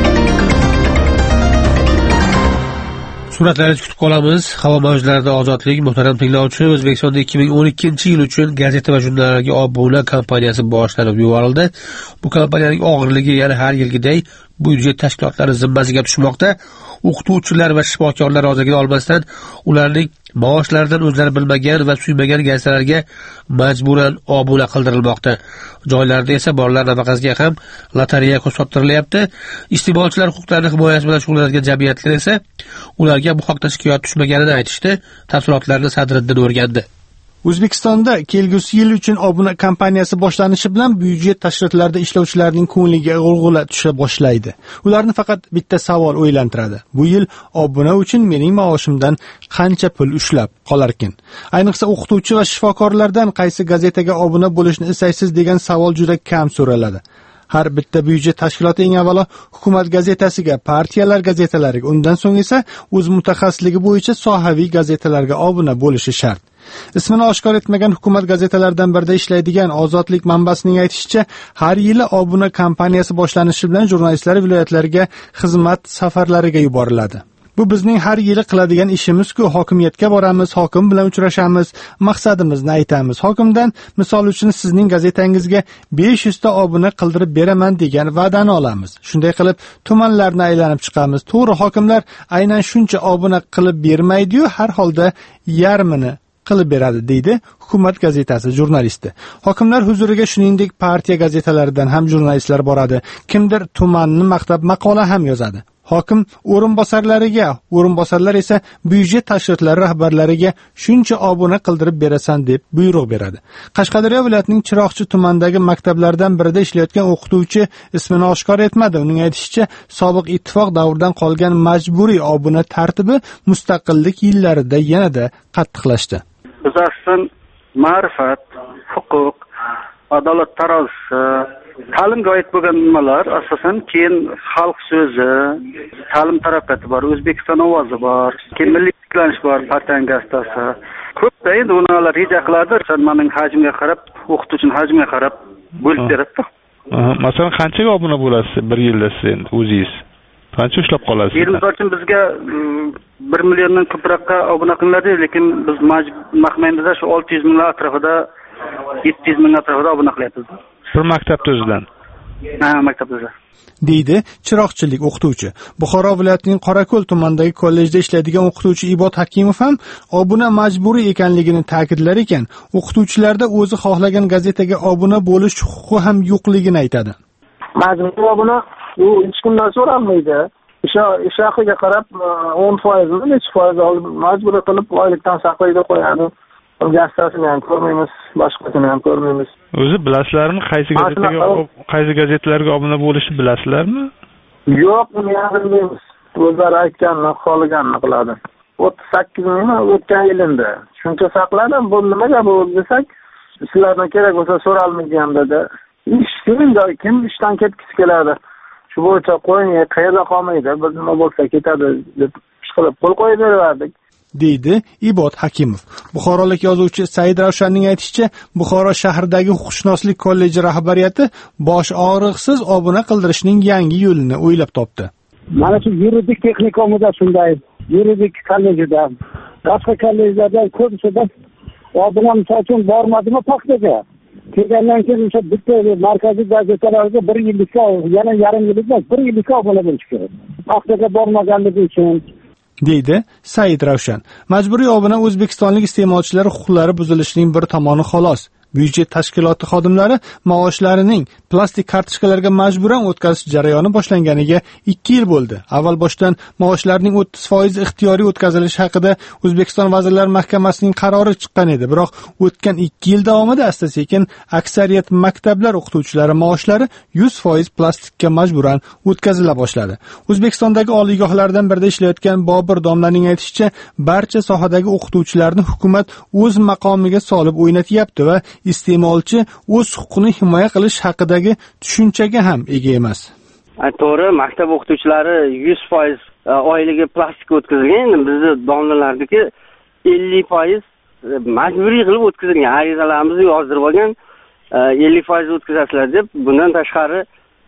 Suratlarni kutib qolamiz. Havo mavjlarida ozodlik. Muhtaram tinglovchi, O'zbekistonda 2012-yil uchun gazeta va jurnallarga obuna kampaniyasi boshlanib yuborildi. Bu kampaniyaning og'irligi yana har yilgiday byudjet tashkilotlari zimmasiga tushmoqda. O'qituvchilar va shifokorlar roziligini olmasdan ularning maoshlaridan o'zlari bilmagan va suymagan gazetalarga majburan obuna qildirilmoqda. Joylarda esa bolalar nafaqasiga ham lotereya ko'rsatirilyapti. Iste'molchilar huquqlarini himoyasi bilan shug'ullanadigan jamiyatlar esa ularga bu haqda shikoyat tushmaganini aytishdi. Tafsilotlarni Sadriddin o'rgandi. O'zbekistonda kelgusi yil uchun obuna kampaniyasi boshlanishi bilan byudjet tashkilotlarida ishlovchilarning ko'ngliga g'ulg'ula tusha boshlaydi. Ularni faqat bitta savol o'ylantiradi. Bu yil obuna uchun mening maoshimdan qancha pul ushlab qolarkin? Ayniqsa o'qituvchi va shifokorlardan qaysi gazetaga obuna bo'lishni istaysiz degan savol juda kam so'raladi. Har bitta byudjet tashkiloti eng avvalo hukumat gazetasiga, partiyalar gazetalariga, undan so'ng esa o'z mutaxassisligi bo'yicha sohaviy gazetalarga obuna bo'lishi shart. Ismini oshkor etmagan hukumat gazetalaridan birida ishlaydigan Ozodlik manbasining aytishicha, har yili obuna kampaniyasi boshlanishi bilan jurnalistlar viloyatlarga xizmat safarlariga yuboriladi. Bu bizning har yili qiladigan ishimiz-ku. Hokimiyatga boramiz, hokim bilan uchrashamiz, maqsadimizni aytamiz. Hokimdan misol uchun sizning gazetangizga 500 ta obuna qildirib beraman degan va'dani olamiz. Shunday qilib tumanlarni aylanib chiqamiz. To'g'ri, hokimlar aynan shuncha obuna qilib bermaydi-yu, har holda yarmini qilib beradi, deydi hukumat gazetasi jurnalisti. Hokimlar huzuriga shuningdek partiya gazetalaridan ham jurnalistlar boradi. Kimdir tumanni maqtab maqola ham yozadi. Hokim o'rinbosarlar esa byudjet tashkilotlari rahbarlariga shuncha obuna qildirib berasan deb buyruq beradi. Qashqadaryo viloyatining Chiroqchi tumanidagi maktablardan birida ishlayotgan o'qituvchi ismini oshkor etmadi. Uning aytishicha, sobiq ittifoq davridan qolgan majburiy obuna tartibi mustaqillik yillarida yanada qattiqlashdi. Biz aslida ma'rifat, huquq, adolat tarozisi, ta'limga oid bo'lgan nimalar asosan, keyin xalq so'zi, ta'lim taraqqiyoti bor, O'zbekiston ovozi bor, keyin milliy tiklanish bor, partiyaning gazetasi. Ko'pda endi unalar reja qiladi, mening hajmga qarab, o'qituvchining hajmiga qarab bo'lib beradi. Masalan, qanchaga obuna bo'lasiz bir yilda siz endi o'zingiz? Qancha ushlab qolasiz? Misol uchun bizga 1 milliondan ko'proqqa obuna qilinadi, lekin biz maqmayimizda shu 600 ming atrofida, 700 ming atrofida obuna qilyapmiz. Bir maktabda o'zidan. Ha, maktabda. Deydi chiroqchilik o'qituvchi. Buxoro viloyatining Qorako'l tumanidagi kollejda ishlaydigan o'qituvchi Ibod Hakimov ham obuna majburiy ekanligini ta'kidlar ekan, o'qituvchilarda o'zi xohlagan gazetaga obuna bo'lish huquqi ham yo'qligini aytadi. Majburiy obuna u hech kimdan so'ralmaydi. Ish haqiga qarab 10% mi, necha foiz olib majbur qilib oylikdan saqlaydi qo'yadi. Gazetasini ham ko'rmaymiz, boshqasini ham ko'rmaymiz. O'zi bilasizlarmi, qaysi gazetalarga obuna bo'lishni bilasizlarmi? Yo'q, buni bilmaymiz. O'zlari aytganini, xohlaganini qiladi. 38 mingni o'tgan yilda shuncha saqladim. Bu nimaga bu desak, sizlardan kerak bo'lsa so'ralmagan dedi. Kim ishdan ketgisi keladi? Shu bo'yicha qo'ying, qayerda qolmaydi, biz nima bo'lsa ketadi deb qilib qo'l qo'yib berardik, deydi Ibod Hakimov. Buxorolik yozuvchi Said Ravshanning aytishicha, Buxoro shahridagi huquqshunoslik kolleji rahbariyati bosh og'riqsiz obuna qildirishning yangi yo'lini o'ylab topdi. Mana shu yuridik texnikumida shunday, yuridik kollejida, boshqa kollejlardan ko'pchida obuna misol uchun bormadimi paxtaga. Kelgandan keyin o'sha bitta markaziy gazetalarga 1 yillikka, yana yarim yillikka 1 yillikka obuna bo'lish kerak. Paxtaga bormaganligi uchun, deydi Said Ravshan. Majburiy obuna O'zbekistonlik iste'molchilar huquqlari buzilishining bir tomoni xolos. Byudjet tashkiloti xodimlari maoshlarining plastik kartochkalarga majburan o'tkazish jarayoni boshlanganiga 2 yil bo'ldi. Avval boshdan maoshlarning 30% ixtiyoriy o'tkazilishi haqida O'zbekiston Vazirlar Mahkamasining qarori chiqqan edi. Biroq o'tgan 2 yil davomida asta-sekin aksariyat maktablar o'qituvchilari maoshlari 100% plastikka majburan o'tkazila boshladi. O'zbekistondagi oliygohlardan birida ishlayotgan Bobir domlaning aytishicha, barcha sohadagi o'qituvchilarni hukumat o'z maqomiga solib o'ynatyapti va iste'molchi o'z huquqini himoya qilish haqidagi tushunchaga ham ega emas. To'g'ri, maktab o'qituvchilari 100% oyligi plastik o'tkazilgan. Endi bizni domlalardagi 50% majburiy qilib o'tkazilgan. Arizalarimizni yozdirib olgan, 50% o'tkazasizlar deb. Bundan tashqari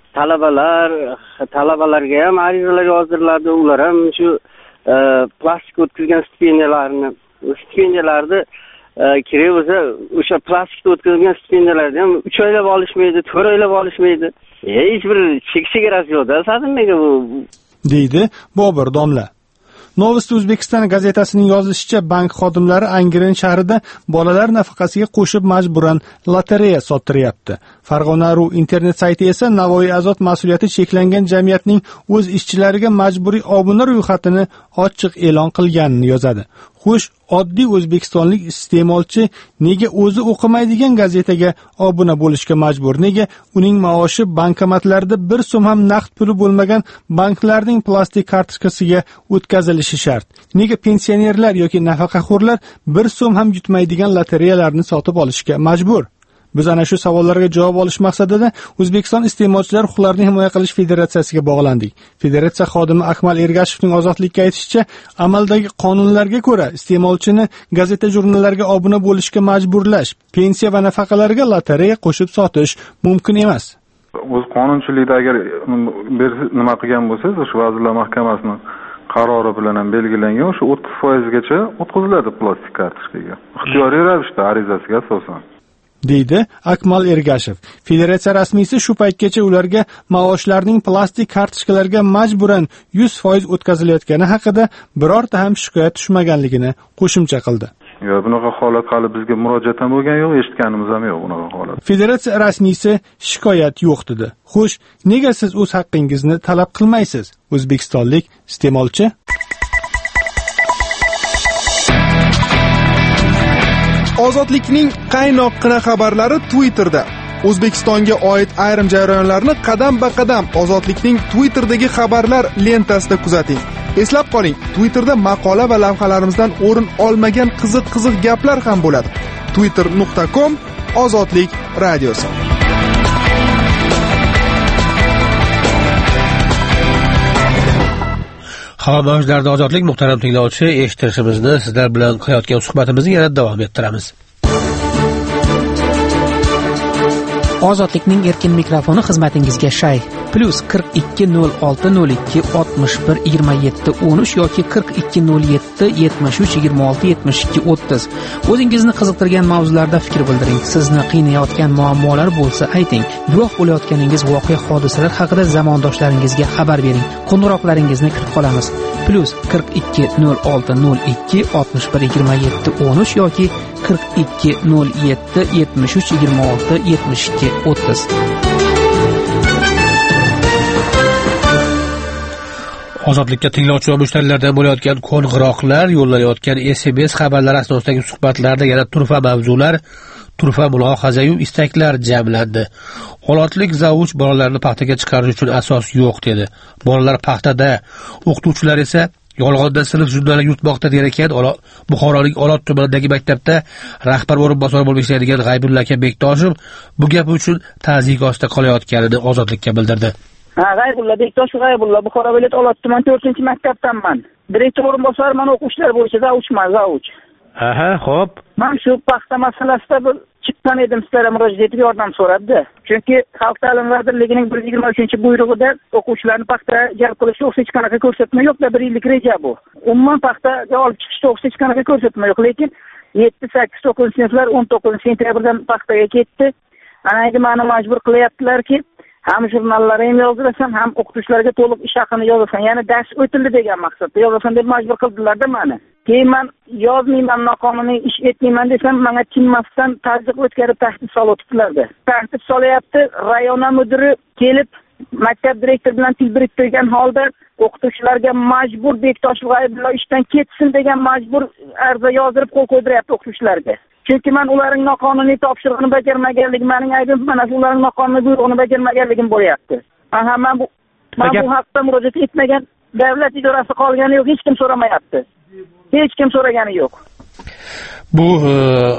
talabalarga ham arizalar yozdiriladi. Ular ham shu plastik o'tkazgan stipendiyalarni kerak bo'lsa o'sha plastikda o'tkazilgan stipendiyalarni ham 3 oylab olishmaydi, 4 oylab olishmaydi. Hech bir chegarasi yo'q-da, Sadimga bu deydi Bobur domla. Novosti O'zbekiston gazetasining yozishicha, bank xodimlari Angren shahrida bolalar nafaqasiga qo'shib majburan lotereya sottiryapti. Farg'ona.ru internet sayti esa Navoiy Azot mas'uliyati cheklangan jamiyatning o'z ishchilariga majburiy obuna ro'yxatini ochiq e'lon qilganini yozadi. Xo'sh, oddiy o'zbekistonlik iste'molchi nega o'zi o'qimaydigan gazetaga obuna bo'lishga majbur? Nega uning maoshi bankomatlarda 1 so'm ham naqd puli bo'lmagan banklarning plastik kartochkasiga o'tkazilishi shart? Nega pensionerlar yoki nafaqaxo'rlar 1 so'm ham yutmaydigan lotereyalarni sotib olishga majbur? Biz ana shu savollarga javob olish maqsadida O'zbekiston iste'molchilar huquqlarini himoya qilish federatsiyasiga bog'landik. Federatsiya xodimi Akmal Ergashevning ozodlikka aytishicha, amaldagi qonunlarga ko'ra iste'molchini gazeta jurnallarga obuna bo'lishga majburlash, pensiya va nafaqalarga lotereya qo'shib sotish mumkin emas. O'z qonunchilikda agar nima qilgan bo'lsangiz, o'sha Vazirlar Mahkamasining qarori bilan ham belgilangan, o'sha 30% gacha o'tkaziladi plastik kartochkaga. Ixtiyoriy ravishda arizasiga asosan, deydi Akmal Ergashev. Federatsiya rasmiysi shu paytgacha ularga maoshlarning plastik kartochkalarga majburan 100% o'tkazilayotgani haqida birorta ham shikoyat tushmaganligini qo'shimcha qildi. Yo'q, bunaqa holat hali bizga murojaat ham bo'lgan yo'q, eshitganimiz ham yo'q bunaqa holat. Federatsiya rasmiysi shikoyat yo'q dedi. Xo'sh, nega siz o'z haqqingizni talab qilmaysiz, o'zbekistonlik iste'molchi? Ozodlikning qaynoqqina xabarlari Twitterda. O'zbekistonga oid ayrim jarayonlarni qadam-ba-qadam Ozodlikning Twitterdagi xabarlar lentasida kuzating. Eslab qoling, Twitterda maqola va lavhalarimizdan o'rin olmagan qiziq gaplar ham bo'ladi. twitter.com/ozodlik radiosi. Xabarlarda ozodlik muhtaram tinglovchi, eshittirishimizni sizlar bilan qilayotgan suhbatimizni yana davom ettiramiz. Ozodlikning erkin mikrofoni xizmatingizga shay. +420202612713 yoki 420773267230. O'zingizni qiziqtirgan mavzularda fikr bildiring. Sizni qiynayotgan muammolar bo'lsa ayting. Guvoh bo'layotganingiz voqea hodisalar haqida zamondoshlaringizga xabar bering. Qo'ng'iroqlaringizni kutib qolamiz. +420602612713 yoki 420773267230. Ozodlikka tinglovchi va mushtarlardan bo'layotgan qo'ng'iroqlar, yo'llanayotgan SMS xabarlari asosidagi suhbatlarda yana turfa mavzular, turfa mulohaza-yu istaklar jamlandi. Olotlik zavuch bolalarni paxtaga chiqarish uchun asos yo'q dedi. Bolalar paxtada, o'qituvchilar esa yolg'onda sinf jurnali yurtmoqda der ekan. Buxoroning Olot tumanidagi maktabda rahbar o'rinbosari bo'lib ishlaydigan G'aybulla aka Bektoshev bu gap uchun ta'ziyat ostida qolayotganini Ozodlikka bildirdi. G'aybulla Bektoshev, Buxoro viloyat Olot tuman 4-maktabdanman. Direktor o'rinbosari, men o'quvchilar bo'yicha zavuch. Aha, xo'p. Men shu paxta masalasida bir chiqqan edim, sizlarga murojaat etib yordam so'rabdi. Chunki Xalq ta'limi vazirligining 123-buyrug'ida o'quvchilarni paxtaga jalb qilish to'g'risida hech qanaqa ko'rsatma yo'q-da, 1 yillik reja bu. Umuman paxtaga olib chiqish to'g'risida hech qanaqa ko'rsatma yo'q, lekin 7-8-9-sinflar 19-sentyabrdan paxtaga ketdi. Ana endi meni majbur qilyaptilarki, ham jurnallarni ham yozasan, ham o'qituvchilarga to'liq ish haqini yozasan. Ya'ni dars o'tildi degan maqsadda yozasan deb majbur qildilar-da meni. Keyin men yozmayman, noqonuniy ish etmayman desam, menga tinmasdan tazyiq o'tkazib tahdid solib-o'tibdilar-da. Tahdid solyapti, rayona mudiri kelib maktab direktori bilan til birib qo'ygan holda o'qituvchilarga majbur Bektoshev G'aybulla ishdan ketsin degan majbur arza yozdirib qo'l qo'ydiryapti o'qituvchilarga. Chunki men ularning noqonuniy topshirig'ini bajarmaganligim, mening aybim mana ularning noqonuniy buyrug'ini bajarmaganligim bo'lyapti. Men bu haqda murojaat etmagan davlat idorasi qolgani yo'q, hech kim so'ramayapti. Hech kim so'ragani yo'q. Bu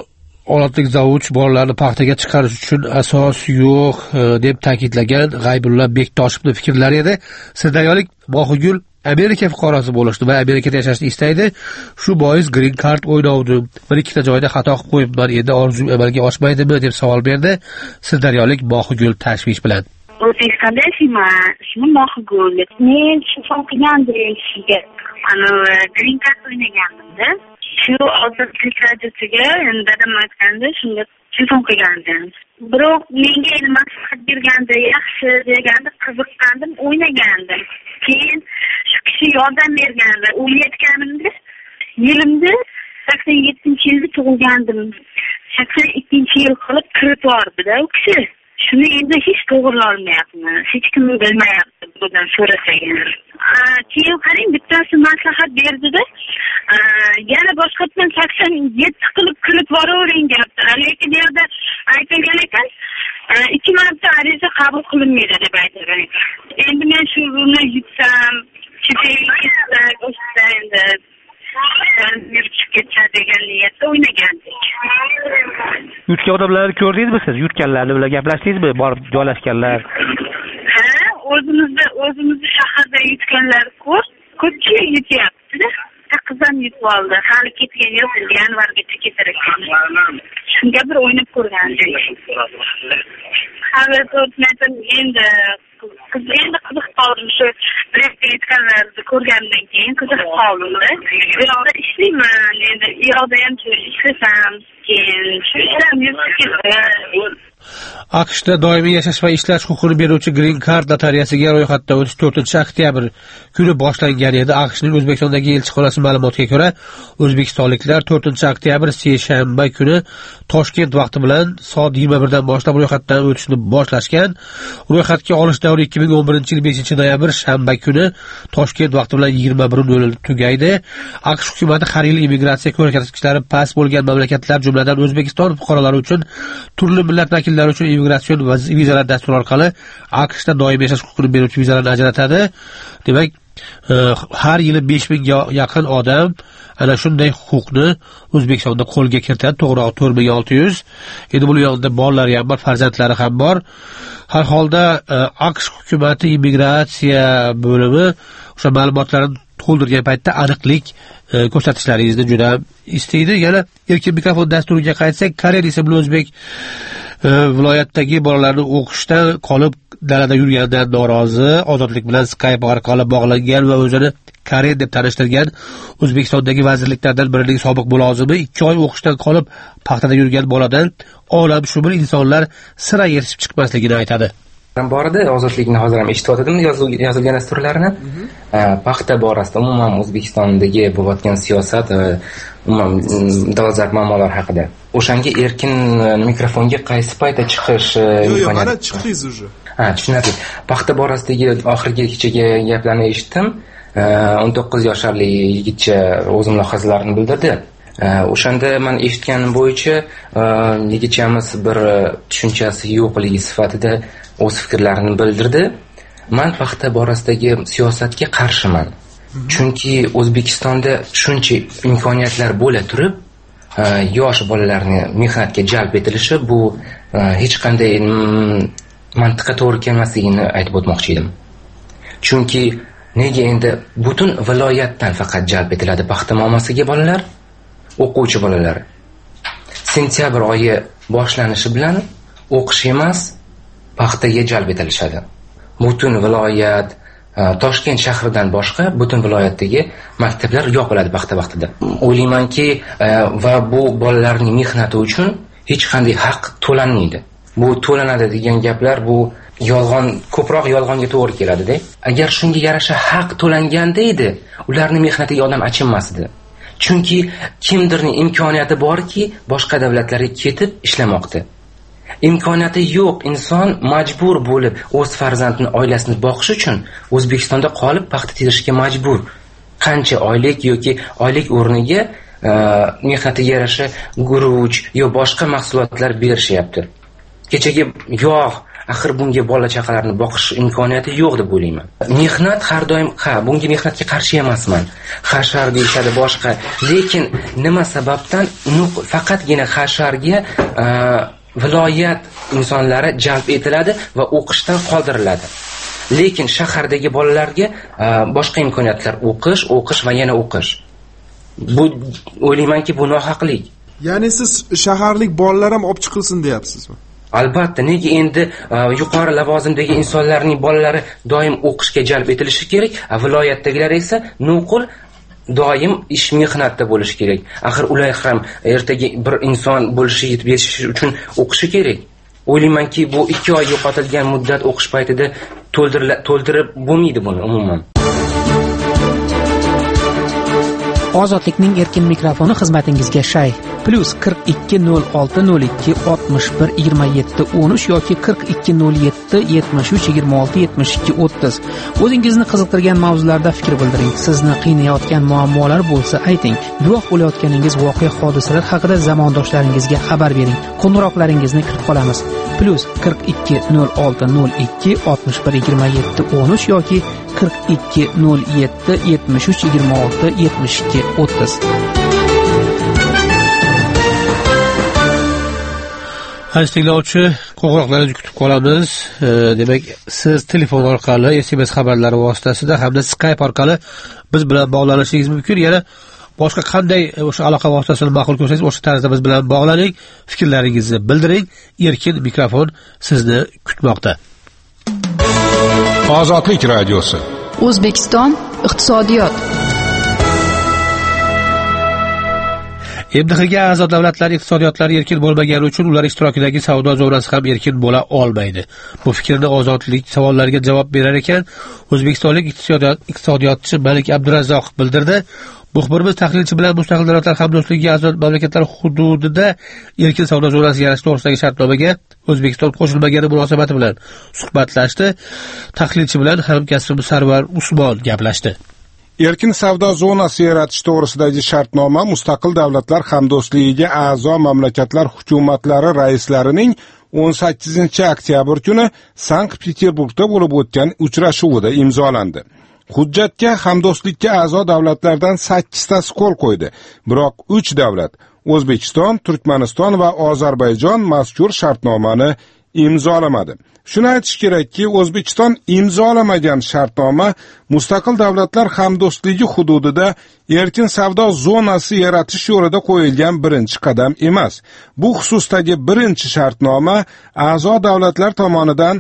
Olotlik zavod bolalarni paxtaga chiqarish uchun asos yo'q deb ta'kidlagan G'aybulla Bektoshevning fikrlari edi. Sirdaryolik Bohigul Amerika fuqarosi bo'lishni va Amerikada yashashni istaydi. Shu bois green card o'ynavdim. Bir ikkita joyda xato qilib qo'yibman. Endi orzum amalga oshmaydimi deb savol berdi Sirdaryolik Bohigul tashvish bilan. O'zbekistonda ismim Bohigul. Men shifon qilgandim sizga. Green card o'ynagandim-da. Shu ozodlik radiosiga dadam aytganda shunga telefon qilgandim. Biroq menga endi maslahat berganda, yaxshi deganda qiziqqandim, o'ynagandim. Keyin shu kishi yordam berganda, o'ylayotganimda yilimda 87-yilda tug'ilgandim. 82-yil qolib kirib bordi-da u kishi. Shuni endi hech to'g'rilolmayapman. Hech kim bilmayapti bundan so'rasangiz. Keyin qarang, bittasi maslahat berdi-da, yana boshqatdan 87 qilib kirib boravering debdi. Lekin bu yerda aytilgan ekan, 2 marta ariza qabul qilinmaydi deb aytilgan ekan. Endi men shu buni yutsam, o'sha endi degan niyatda o'ynagandik. Yutgan odamlarni ko'rdingizmi siz? Yutganlarni bilan gaplashdingizmi? Borib joylashganlar. Ha, o'zimizni shaharda yutganlar ko'pchilik yutyapti-da. Qizim yutib oldi. Hali ketgan yo'q, yanvargacha ketar ekan. Shunga bir o'ynab ko'rgandik. Hali to'rtmadim endi qiziq qoldim. Shu aytganlarni ko'rgandan keyin qiziq qoldim. Bu yoqda ishlayman, endi u yoqda ham ishlasam, keyin shu ishlarni yurib AQShda doimiy yashash va ishlash huquqini beruvchi Green Card lotereyasiga ro'yxatdan o'tish 4-oktyabr kuni boshlangan edi. AQShning O'zbekistondagi elchixonasi ma'lumotiga ko'ra, o'zbekistonliklar 4-oktyabr seshanba kuni Toshkent vaqti bilan soat 21 dan boshlab ro'yxatdan o'tishni boshlashgan. Ro'yxatga olish davri 2011-yil 5-noyabr shanba kuni Toshkent vaqti bilan 21:00 tugaydi. AQSh hukumati har yil immigratsiya ko'rsatkichlari past bo'lgan mamlakatlar, jumladan O'zbekiston fuqarolari uchun turli millat vakillari uchun immigratsiyon vizalar dasturi orqali AQShda doimiy yashash huquqini beruvchi vizalarni ajratadi. Demak, har yili 5000 ga yaqin odam ana shunday huquqni O'zbekistonda qo'lga kiritadi. To'g'ri, 4600. Endi bu yerda bolalar ham bor, farzandlari ham bor. Har holda AQSh hukumati immigratsiya bo'limi o'sha ma'lumotlarni to'ldirgan paytda aniqlik ko'rsatishlaringizni juda istaydi. Yana erkin mikrofon dasturiga qaytsak, Koreya Respublikasi o'zbek viloyatdagi bolalarni o'qishda qolib dalada yurganidan norozi, ozodlik bilan Skype orqali bog'langan va o'zini Koreya deb tanishtirgan O'zbekistondagi vazirliklardan birining sobiq mulozimi 2 oy o'qishdan qolib paxtada yurgan boladan olam shumul insonlar sira yetishib chiqmasligini aytadi. Borida ozodlikni hozir ham eshityotgandim yozilgan dasturlarini. Paxta borasida umuman O'zbekistondagi bo'layotgan siyosat, umuman dolzarb muammolar haqida. O'shanga erkin mikrofonga qaysi paytda chiqish imkoniyati? Yo'q, mana chiqdingiz уже. Tushunarli. Paxta borasidagi oxirgi gaplarni eshitdim. 19 yoshli yigitcha o'z mulohazalarini bildirdi. O'shanda men eshitganim bo'yicha yigitchamiz bir tushunchasi yo'qligi sifatida o'z fikrlarini bildirdi. Men paxta borasidagi siyosatga qarshiman. Chunki O'zbekistonda shuncha imkoniyatlar bo'la turib, yosh bolalarni mehnatga jalb etilishi bu hech qanday mantiqqa to'g'ri kelmasligini aytib o'tmoqchi edim. Chunki nega endi butun viloyatdan faqat jalb etiladi paxta muammosiga bolalar, o'quvchi bolalar. Sentyabr oyi boshlanishi bilan o'qish emas, paxtaga jalb etilishadi. Butun viloyat, Toshkent shahridan boshqa butun viloyatdagi maktablar yopiladi paxta vaqtida. O'ylaymanki, va bu bolalarning mehnati uchun hech qanday haq to'lanmaydi. Bu to'lanadi degan gaplar bu yolg'on, ko'proq yolg'onga to'g'ri keladi-da. Agar shunga yarasha haq to'langanda edi, ularning mehnatiga odam achinmasdi. Chunki kimdirning imkoniyati borki, boshqa davlatlarga ketib ishlamoqda. Imkoniyati yo'q inson majbur bo'lib o'z farzandini, oilasini boqish uchun O'zbekistonda qolib paxta terishga majbur. Qancha oylik yoki oylik o'rniga mehnatiga yarasha guruch yo boshqa mahsulotlar berishyapti. Kechagi yog' axir bunga bola chaqalarni boqish imkoniyati yo'q deb o'ylayman. Mehnat har doim bunga mehnatga qarshi emasman. Hashar deyishadi boshqa, lekin nima sababdan faqatgina hasharga viloyat insonlari jalb etiladi va o'qishdan qoldiriladi. Lekin shahardagi bolalarga boshqa imkoniyatlar o'qish va yana o'qish. Bu o'ylaymanki bu nohaqlik. Ya'ni siz shaharlik bolalar ham olib chiqilsin deyapsizmi? Albatta, nega endi yuqori lavozimdagi insonlarning bolalari doim o'qishga jalb etilishi kerak, viloyatdagilar esa nuqul doim ish mehnatda bo'lishi kerak. Axir ular ham ertaga bir inson bo'lishi yetib yetishi uchun o'qishi kerak. O'ylaymanki, bu 2 oy yo'qotilgan muddat o'qish paytida to'ldirib bo'lmaydi buni umuman. Ozodlikning erkin mikrofoni xizmatingizga shay. +420202612713 yoki 420773267230. O'zingizni qiziqtirgan mavzularda fikr bildiring. Sizni qiynayotgan muammolar bo'lsa ayting. Guvoh bo'layotganingiz voqea hodisalar haqida zamondoshlaringizga xabar bering. Qo'ng'iroqlaringizni kutib qolamiz. +4206062713 yoki 420773267230. Aziz tinglovchi, qo'ng'iroqlaringizni kutib qolamiz. Demak, siz telefon orqali, SMS xabarlari vositasida hamda Skype orqali biz bilan bog'lanishingiz mumkin. Yana boshqa qanday o'sha aloqa vositasini ma'qul ko'rsangiz, o'sha tarzda biz bilan bog'laning, fikrlaringizni bildiring. Erkin mikrofon sizni kutmoqda. Ozodlik radiosi. O'zbekiston iqtisodiyot. MDHga a'zo davlatlar iqtisodiyotlari erkin bo'lmagani uchun ular ishtirokidagi savdo zonasi ham erkin bo'la olmaydi. Bu fikrni ozodlik savollariga javob berar ekan o'zbekistonlik iqtisodiyotchi Malik Abdurazzoq bildirdi. Muxbirimiz tahlilchi bilan Mustaqil davlatlar hamdo'stligiga a'zo mamlakatlar hududida erkin savdo zonasi yaratish to'g'risidagi shartnomaga O'zbekiston qo'shilmagani munosabati bilan suhbatlashdi. Tahlilchi bilan hamkasbimiz Sarvar Usmon gaplashdi. Erkin savdo zonasi yaratish to'g'risidagi shartnoma Mustaqil davlatlar hamdo'stligiga a'zo mamlakatlar hukumatlari raislarining 18-oktyabr kuni Sankt-Peterburgda bo'lib o'tgan uchrashuvida imzolandi. Hujjatga hamdo'stlikka a'zo davlatlardan 8 tasi qo'l qo'ydi. Biroq 3 davlat, O'zbekiston, Turkmaniston va Ozarbayjon mazkur shartnomani imzolamadi. Shuni aytish kerakki, O'zbekiston imzolamagan shartnoma Mustaqil davlatlar hamdo'stligi hududida erkin savdo zonasi yaratish yo'lida qo'yilgan birinchi qadam emas. Bu xususdagi birinchi shartnoma a'zo davlatlar tomonidan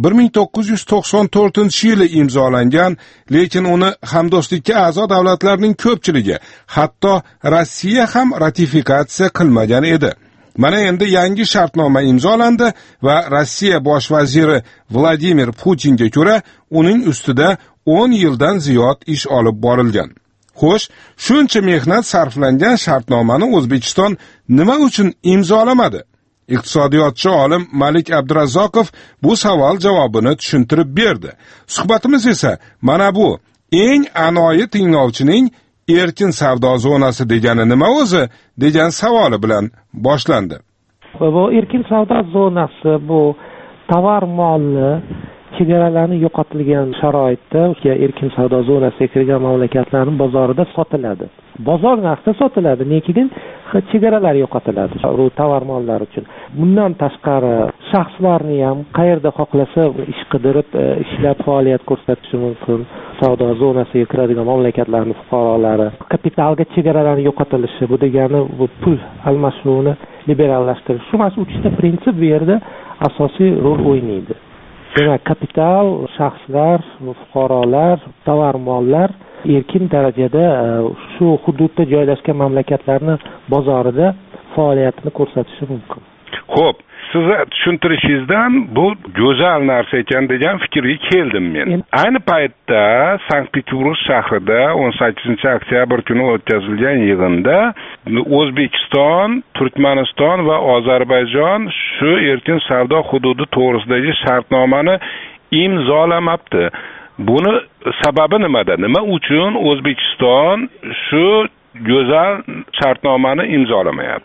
1994-yili imzolangan, lekin uni hamdo'stlikka a'zo davlatlarning ko'pchiligi, hatto Rossiya ham ratifikatsiya qilmagan edi. Mana endi yangi shartnoma imzolandi va Rossiya bosh vaziri Vladimir Putinga ko'ra uning ustida 10 yildan ziyod ish olib borilgan. Xo'sh, shuncha mehnat sarflangan shartnomani O'zbekiston nima uchun imzolamadi? Iqtisodiyotchi olim Malik Abdurazzoqov bu savol javobini tushuntirib berdi. Suhbatimiz esa mana bu eng anoyi tinglovchining erkin savdo zonasi degani nima o'zi degan savoli bilan boshlandi. Bu erkin savdo zonasi bu tovar molni chegaralarni yo'qotilgan sharoitda erkin savdo zonasiga kirgan mamlakatlarning bozorida sotiladi. Bozor narxida sotiladi, lekin chegaralar yo'qotiladi bu tovar mollar uchun. Bundan tashqari shaxslarni ham qayerda xohlasa ish qidirib, ishlab faoliyat ko'rsatishi mumkin. Savdo zonasiga kiradigan mamlakatlarning fuqarolari kapitalga chegaralarning yo'qotilishi, bu degani bu pul almashinuvini liberallashtirish. Shu mana 3 ta prinsip bu yerda asosiy rol o'ynaydi. Demak, kapital, shaxslar, fuqarolar, tovar mollar erkin darajada shu hududda joylashgan mamlakatlarning bozorida faoliyatini ko'rsatishi mumkin. Xo'p, sizni tushuntirishingizdan bu go'zal narsa ekan degan fikrga keldim men. Ayni paytda Sankt-Peterburg shahrida 18-oktyabr kuni o'tkazilgan yig'inda O'zbekiston, Turkmaniston va Ozarbayjon shu erkin savdo hududi to'g'risidagi shartnomani imzolamabdi. Buni sababi nimada? Nima uchun O'zbekiston shu go'zal shartnomani imzolamayapti?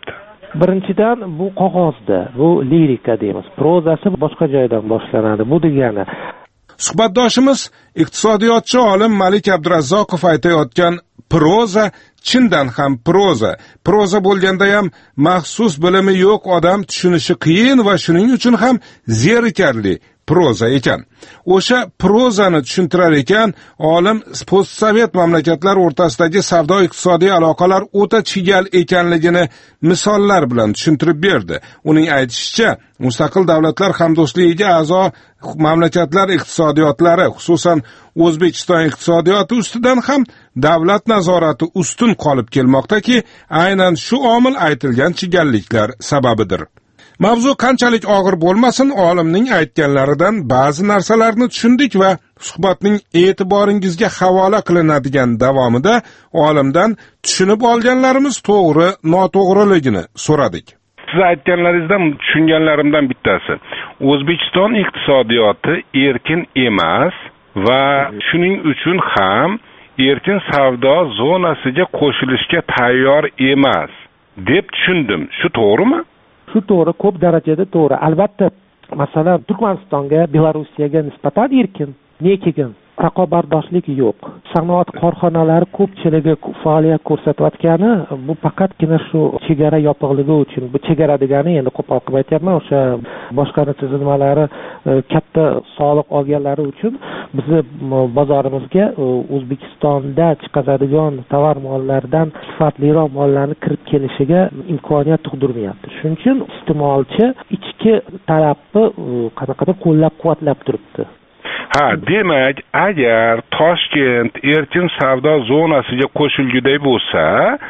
Birinchidan bu qog'ozda, bu lirika deymiz. Prozasi boshqa joydan boshlanadi. Bu degani suhbatdoshimiz iqtisodiyotchi olim Malik Abdurazzoqov aytayotgan proza chindan ham proza bo'lganda ham maxsus bilimi yo'q odam tushunishi qiyin va shuning uchun ham zerikarli proza ekan. O'sha prozani tushuntirar ekan olim postsovet mamlakatlar o'rtasidagi savdo iqtisodiy aloqalar o'ta chigal ekanligini misollar bilan tushuntirib berdi. Uning aytishicha, mustaqil davlatlar hamdo'stligiga a'zo mamlakatlar iqtisodiyotlari, xususan O'zbekiston iqtisodiyoti ustidan ham davlat nazorati ustun qolib kelmoqdaki, aynan shu omil aytilgan chigalliklar sababidir. Mavzu qanchalik og'ir bo'lmasin, olimning aytganlaridan ba'zi narsalarni tushundik va suhbatning e'tiboringizga havola qilinadigan davomida olimdan tushunib olganlarimiz to'g'ri, noto'g'riligini so'radik. Siz aytganlaringizdan tushunganlarimdan bittasi, O'zbekiston iqtisodiyoti erkin emas va shuning uchun ham erkin savdo zonasiga qo'shilishga tayyor emas deb tushundim. Shu to'g'rimi? Shu to'g'ri, ko'p darajada to'g'ri. Albatta, masalan, Turkmanistonga, Belorussiyaga nisbatan erkin, lekin raqobatbardoshlik yo'q. Sanoat korxonalari ko'pchiligi faoliyat ko'rsatayotgani bu faqatgina shu chegara yopiqligi uchun. Bu chegara degani endi qo'pol qilib aytyapman, o'sha boshqaruv tizimlari katta soliq olganlari uchun bizni bozorimizga O'zbekistonda chiqaradigan tovar mollardan sifatliroq mollarni kirib kelishiga imkoniyat tug'dirmayapti. Shuning uchun iste'molchi ichki talabni qanaqadir qo'llab-quvvatlab turibdi. Demak, agar Toshkent erkin savdo zonasiga qo'shilguday bo'lsa,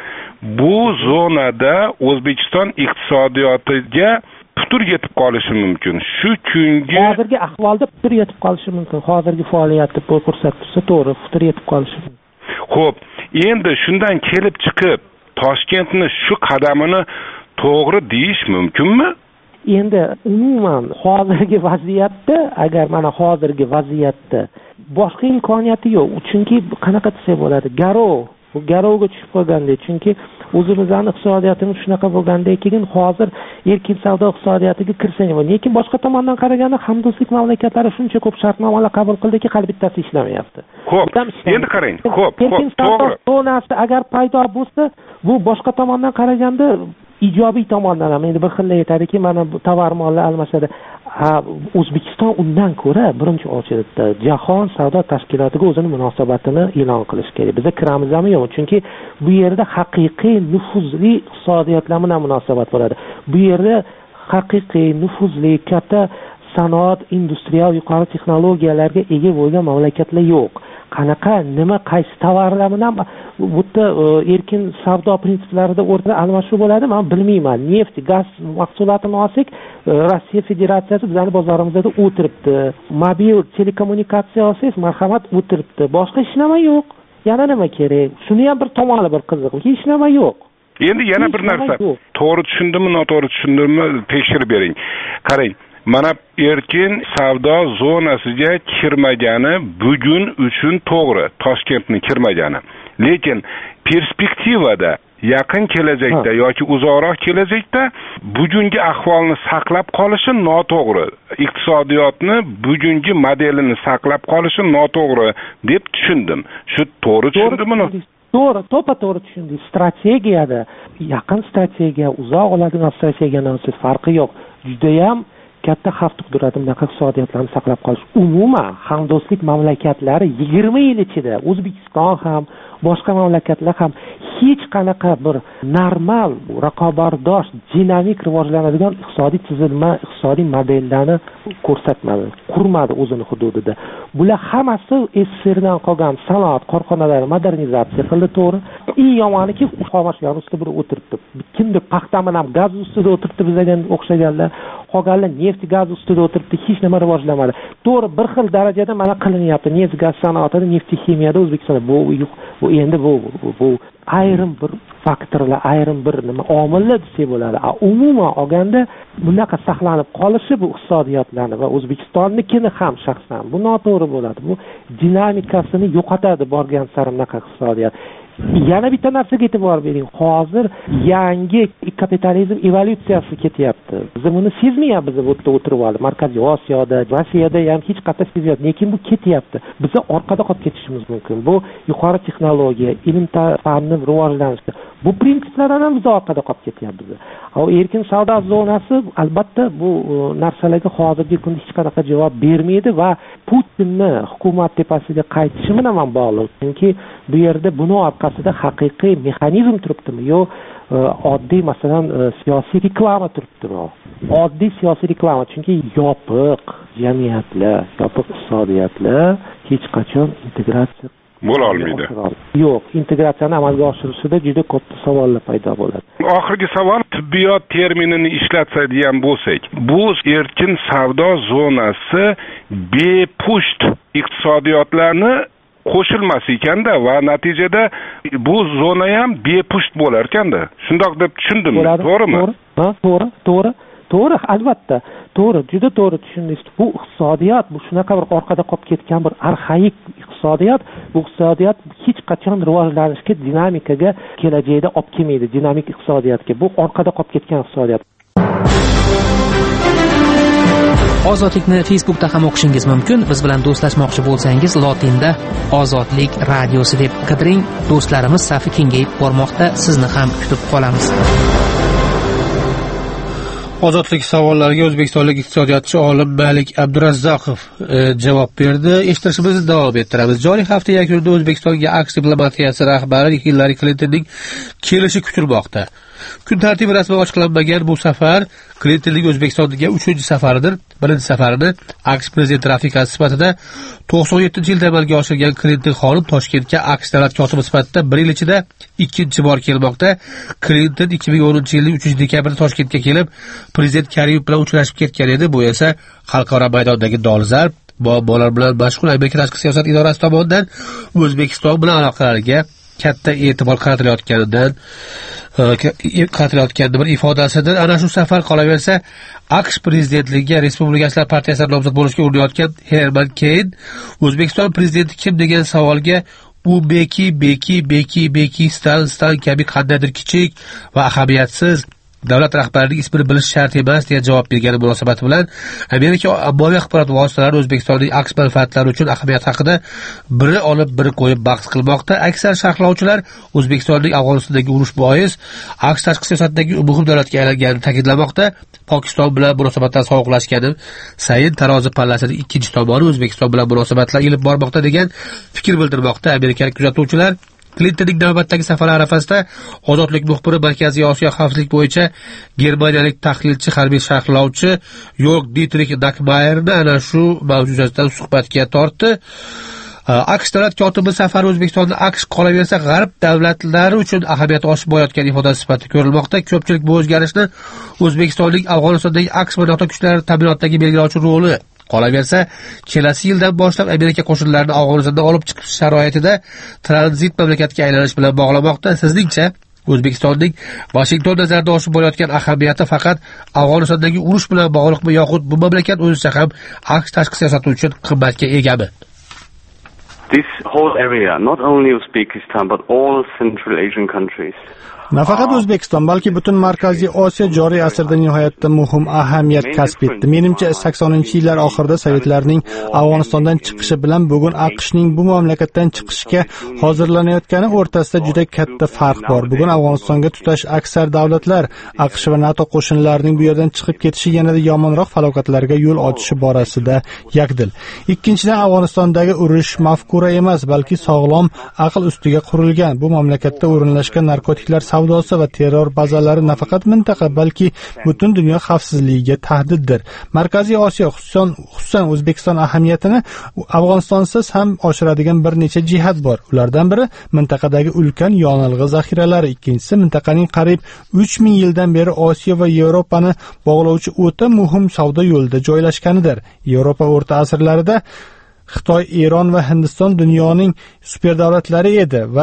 bu zonada O'zbekiston iqtisodiyotiga putur yetib qolishi mumkin. Shu kunga hozirgi ahvolda putur yetib qolishi mumkin. Hozirgi faoliyatni ko'rsatsa to'g'ri, putur yetib qolishi mumkin. Xo'p, endi shundan kelib chiqib Toshkentni shu qadamini to'g'ri deyish mumkinmi? Endi umuman hozirgi vaziyatda, agar mana hozirgi vaziyatda boshqa imkoniyati yo'q. Chunki qanaqa desa bo'ladi? Garovga tushib qolganda, chunki o'zimizning iqtisodiyotimiz shunaqa bo'lgandan keyin hozir erkin savdo iqtisodiyotiga kirsak, lekin boshqa tomondan qaraganda hamdo'stlik mamlakatlari shuncha ko'p shartnomalar qabul qildiki, hali bittasi ishlamayapti. Xo'p, endi qarang. Xo'p, to'g'ri. Zonasi agar paydo bo'lsa, bu boshqa tomondan qaraganda ijobiy tomondan ham endi bir xil aytadiki, mana bu tovar mollar almashadi. O'zbekiston undan ko'ra birinchi o'rinda Jahon savdo tashkilotiga o'zining munosabatini e'lon qilish kerak. Biz kiramizmi yo'q? Chunki bu yerda haqiqiy nufuzli iqtisodiyotlar bilan munosabat bo'ladi. Bu yerda haqiqiy nufuzli katta sanoat, industrial yuqori texnologiyalarga ega bo'lgan mamlakatlar yo'q. Qanaqa, nima, qaysi tovarlar bilan bu yerda erkin savdo prinsiplarida o'rtada almashuv bo'ladi, men bilmayman. Neft, gaz mahsulotini olsak, Rossiya Federatsiyasi bizning bozorimizda o'tiribdi. Mobil telekommunikatsiya olsangiz, marhamat, o'tiribdi. Boshqa hech nima yo'q. Yana nima kerak? Shuni ham bir tomoni bir qiziq. Hech nima yo'q. Endi yana bir narsa. To'g'ri tushundimmi, noto'g'ri tushundimmi, tekshirib bering. Qarang, mana erkin savdo zonasiga kirmagani bugun uchun to'g'ri, Toshkentning kirmagani. Lekin perspektivada, yaqin kelajakda yoki uzoqroq kelajakda bugungi ahvolni saqlab qolishi noto'g'ri. Iqtisodiyotni bugungi modelini saqlab qolishi noto'g'ri deb tushundim. Shu to'g'ri tushundimmi? To'g'ri, to'g'ri tushundingiz. Strategiyada, yaqin strategiya, uzoq oladigan strategiyadan farqi yo'q. Juda ham katta xavf tug'diradi bunaqa iqtisodiyotlarni saqlab qolish. Umuman hamdo'stlik mamlakatlari 20 yil ichida O'zbekiston ham, boshqa mamlakatlar ham hech qanaqa bir normal, raqobatbardosh, dinamik rivojlanadigan iqtisodiy tizilma, iqtisodiy modellarni ko'rsatmadi, qurmadi o'zini hududida. Bular hammasi SSRdan qolgan sanoat korxonalari modernizatsiya qildi, to'g'ri. Eng yomoniki xomashyolar ustida bir o'tiribdi. Kimdir paxta bilan gaz ustida o'tiribdi, bizga o'xshaganlar. Qolganlar neft gaz ustida o'tiribdi, hech nima rivojlanmadi. To'g'ri, bir xil darajada mana qilinyapti. Neft gaz sanoatida, neft ximiyada O'zbekistonda bu endi bu ayrim bir faktorlar, ayrim bir nima omillar desa bo'ladi. Umuman olganda bunaqa saqlanib qolishi bu iqtisodiyotlarni va O'zbekistonnikini ham shaxsan bu noto'g'ri bo'ladi. Bu dinamikasini yo'qotadi borgan sari bunaqa iqtisodiyot. Yana bitta narsaga e'tibor bering. Hozir yangi kapitalizm evolyutsiyasi ketyapti. Biz buni sezmayapmiz, bu yerda o'tirib olib. Markaziy Osiyoda, Rossiyada ham hech qanday sezyapti, lekin bu ketyapti. Biz orqada qolib ketishimiz mumkin. Bu yuqori texnologiya, ilm fanni rivojlanishi. Bu prinsiplardan ham biz orqada qolib ketyapmiz. Erkin savdo zonasi albatta bu narsalarga hozirgi kunda hech qanaqa javob bermaydi va Putinni hukumat tepasiga qaytishi bilan ham bog'liq. Chunki bu yerda buni orqasida haqiqiy mexanizm turibdimi yo oddiy masalan siyosiy reklama turibdimi? Oddiy siyosiy reklama, chunki yopiq jamiyatlar, yopiq iqtisodiyotlar hech qachon integratsiya bo'la olmaydi. Yo'q, integratsiyani amalga oshirishida juda katta savollar paydo bo'ladi. Oxirgi savol, tibbiyot terminini ishlatadigan bo'lsak, bu erkin savdo zonasi bepusht iqtisodiyotlarni qo'shilmas ekanda va natijada bu zona ham bepusht bo'lar ekanda. Shundoq deb tushundimmi? To'g'rimi? To'g'ri, albatta. To'g'ri, juda to'g'ri tushundingiz. Bu iqtisodiyot, bu shunaqa bir orqada qolib ketgan bir arxaik iqtisodiyot. Bu iqtisodiyot hech qachon rivojlanishga, dinamikaga kelajakda olib kelmaydi, dinamik iqtisodiyotga. Bu orqada qolib ketgan iqtisodiyot. Ozodlikni Facebookda ham o'qishingiz mumkin. Biz bilan do'stlashmoqchi bo'lsangiz, lotinda Ozodlik radiosi deb qidiring. Do'stlarimiz safi kengayib bormoqda. Sizni ham kutib qolamiz. Ozodlik savollariga o'zbekistonlik iqtisodiyotchi olim Malik Abdurazzoqov javob berdi. Eshittirishimizni davom ettiramiz. Joriy hafta yakunida O'zbekistonga AQSh diplomatiyasi rahbari Hillari Clintonning kelishi kutilmoqda. Kun tartibi rasman ochiqlanmagan bu safar Clintonning O'zbekistonga 3-safaridir. Birinchi safarini AQSh prezidenti rafiqasi sifatida 97-yilda amalga oshirgan Clinton xonim Toshkentga AQSh davlat kotibi sifatida 1 yil ichida 2-bor kelmoqda. Clinton 2010-yilning 3-dekabrda Toshkentga kelib, prezident Karimov bilan uchrashib ketgan edi. Bu esa xalqaro maydondagi dolzarb muammolar bilan mashg'ul Amerika tashqi siyosat idorasi tomonidan O'zbekiston bilan aloqalarga katta e'tibor qaratilayotganidan bir ifodasidir. Ana shu safar qolaversa AQSh prezidentligiga Respublikachilar partiyasidan nomzod bo'lishga urinayotgan Herman Keyn O'zbekiston prezidenti kim degan savolga u Beki Stan kabi qandaydir kichik va ahamiyatsiz davlat rahbarining ismini bilish shart emas deya javob bergani munosabati bilan Amerika ommaviy axborot vositalari O'zbekistonning AQSh manfaatlari uchun ahamiyat haqida biri olib biri qo'yib bahs qilmoqda. Aksar sharhlovchilar O'zbekistonning Afg'onistondagi urush bois AQSh tashqi siyosatidagi muhim davlatga aylanganini ta'kidlamoqda. Pokiston bilan munosabatlar sovuqlashgani sayin tarozi pallasining ikkinchi tomoni O'zbekiston bilan munosabatlar ilib bormoqda degan fikr bildirmoqda amerikalik kuzatuvchilar. Clintonning navbatdagi safari arafasida Ozodlik muxbiri Markaziy Osiyo xavfsizlik bo'yicha germaniyalik tahlilchi harbiy sharhlovchi York Dietrich Dackmayerni ana shu mavzu yuzasidan suhbatga tortdi. AQSh davlat kotibi safari O'zbekistonda AQSh qolaversa g'arb davlatlari uchun ahamiyati oshib borayotgan ifodasi sifatida ko'rilmoqda. Ko'pchilik bu o'zgarishni O'zbekistonning Afg'onistondagi AQSh va NATO kuchlari ta'minotidagi belgilovchi roli qolaversa kelasi yildan boshlab Amerika qo'shinlarini Afg'onistondan olib chiqish sharoitida tranzit mamlakatga aylanish bilan bog'lamoqda. Sizningcha O'zbekistonning Washington nazarida oshib borayotgan ahamiyati faqat Afg'onistondagi urush bilan bog'liqmi yoxud bu mamlakat o'zicha ham AQSh tashqi siyosati uchun qimmatga egami? This whole area, not only Uzbekistan but all Central Asian countries. Nafaqat O'zbekiston, balki butun Markaziy Osiyo joriy asrda nihoyatda muhim ahamiyat kasb etdi. Menimcha 80-yillar oxirida Sovetlarning Afg'onistondan chiqishi bilan bugun AQShning bu mamlakatdan chiqishga hozirlanayotgani o'rtasida juda katta farq bor. Bugun Afg'onistonga tutash aksar davlatlar AQSh va NATO qo'shinlarining bu yerdan chiqib ketishi yanada yomonroq falokatlarga yo'l ochishi borasida yakdil. Ikkinchidan, Afg'onistondagi urush mafkura emas, balki sog'lom aql ustiga qurilgan. Bu mamlakatda o'rinlashgan narkotiklar savdosi va terror bazalari nafaqat mintaqa, balki butun dunyo xavfsizligiga tahdiddir. Markaziy Osiyo, xususan O'zbekiston ahamiyatini Afg'onistonsiz ham oshiradigan bir necha jihat bor. Ulardan biri mintaqadagi ulkan yonilg'i zaxiralari, ikkinchisi mintaqaning qariyb 3000 yildan beri Osiyo va Yevropani bog'lovchi o'ta muhim savdo yo'lida joylashganidir. Yevropa o'rta asrlarida Xitoy, Eron va Hindiston dunyoning superdavlatlari edi va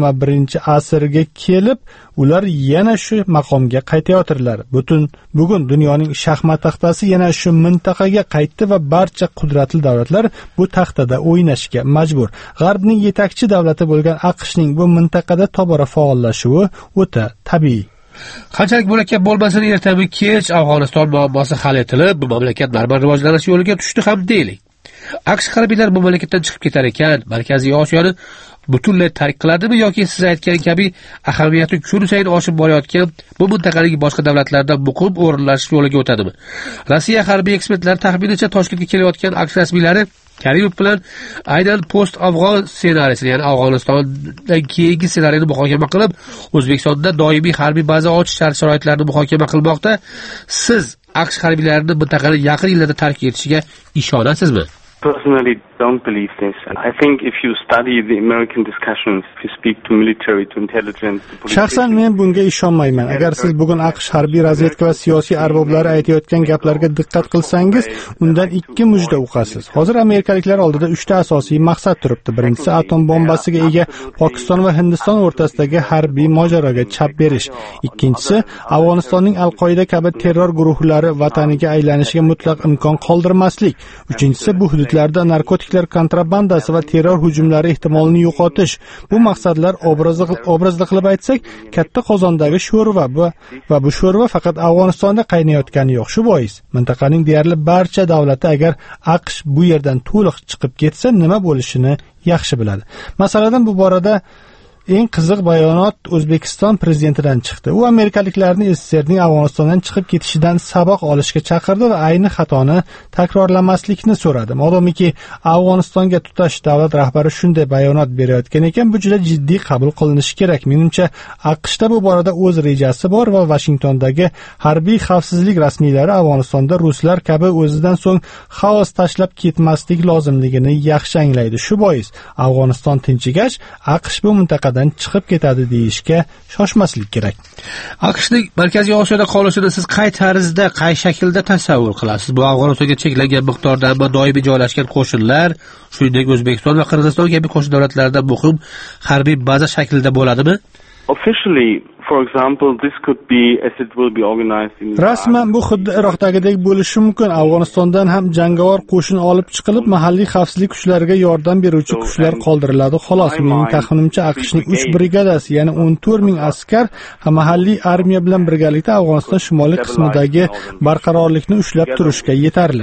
21-asrga kelib ular yana shu maqomga qaytayotirlar. Bugun dunyoning shaxmat taxtasi yana shu mintaqaga qaytdi va barcha qudratli davlatlar bu taxtada o'ynashga majbur. G'arbning yetakchi davlati bo'lgan AQShning bu mintaqada tobora faollashuvi o'ta tabiiy. Qanchalik murakkab bo'lmasin, ertami kech Afg'oniston muammosi hal etilib, bu mamlakat normal rivojlanish yo'liga tushdi ham deylik. AQSh harbiylar bu mamlakatdan chiqib ketar ekan, Markaziy Osiyoni butunlay tark qiladimi yoki siz aytgan kabi ahamiyati kun sayin oshib borayotgan bu mintaqadagi boshqa davlatlardan muqim o'rinlashish yo'liga o'tadimi? Rossiya harbiy ekspertlari taxminicha Toshkentga kelayotgan AQSh rasmiylari Karimov bilan aynan post-afg'on ssenariyini, ya'ni Afg'onistondan keyingi ssenariyni muhokama qilib, O'zbekistonda doimiy harbiy baza ochish shart-sharoitlarini muhokama qilmoqda. Siz AQSh harbiylarini mintaqani yaqin yillarda tark etishiga ishonasizmi? Personally, don't believe this. I think if you study the American discussions, if you speak to military, to intelligence, to shaxsan men bunga ishonmayman. Agar siz bugun AQSh harbiy razvedka va siyosiy arboblari aytayotgan gaplarga diqqat qilsangiz, undan ikki mujda o'qasiz. Hozir amerikaliklar oldida 3 ta asosiy maqsad turibdi. Birinchisi atom bombasiga ega Pokiston va Hindiston o'rtasidagi harbiy mojaroga chap berish. Ikkinchisi Afg'onistonning Al-Qoida kabi terror guruhlari vataniga aylanishiga mutlaq imkon qoldirmaslik. Uchinchisi bu hududlarda narkotiklar kontrabandasi va terror hujumlari ehtimolini yo'qotish. Bu maqsadlar obrazli qilib aytsak, katta qozondagi sho'rva va bu sho'rva faqat Afg'onistonda qaynayotgani yo'q. Shu bois mintaqaning deyarli barcha davlati agar AQSh bu yerdan to'liq chiqib ketsa, nima bo'lishini yaxshi biladi. Masaladan bu borada eng qiziq bayonot O'zbekiston prezidentidan chiqdi. U amerikaliklarni SSRning Afg'onistondan chiqib ketishidan saboq olishga chaqirdi va ayni xatoni takrorlamaslikni so'radi. Modomiki Afg'onistonga tutash davlat rahbari shunday bayonot berayotgan ekan, bu juda jiddiy qabul qilinishi kerak. Menimcha AQShda bu borada o'z rejasi bor va Vashingtondagi harbiy xavfsizlik rasmiylari Afg'onistonda ruslar kabi o'zidan so'ng xaos tashlab ketmaslik lozimligini yaxshi anglaydi. Shu bois Afg'oniston tinchigach, AQSh bu mintaqada chiqib ketadi deyishga shoshmaslik kerak. AQShning Markaziy Osiyoda qolishini siz qay tarzda, qay shaklda tasavvur qilasiz? Bu Afg'onistonga cheklangan miqdorda doimiy joylashgan qo'shinlar, shuningdek O'zbekiston va Qirg'iziston kabi qo'shni davlatlarda muhim harbiy baza shaklida bo'ladimi? Officially, for example, this could be as it will be organized in Rasman bu xuddi Iroqdagidek bo'lishi mumkin. Afg'onistondan ham jangovar qo'shin olib chiqilib, mahalliy xavfsizlik kuchlariga yordam beruvchi kuchlar qoldiriladi. Xolos, mening taxminimcha AQShning 3 brigadasi, ya'ni 14,000 askar mahalliy armiya bilan birgalikda Afg'oniston shimoliy qismidagi barqarorlikni ushlab turishga yetarli.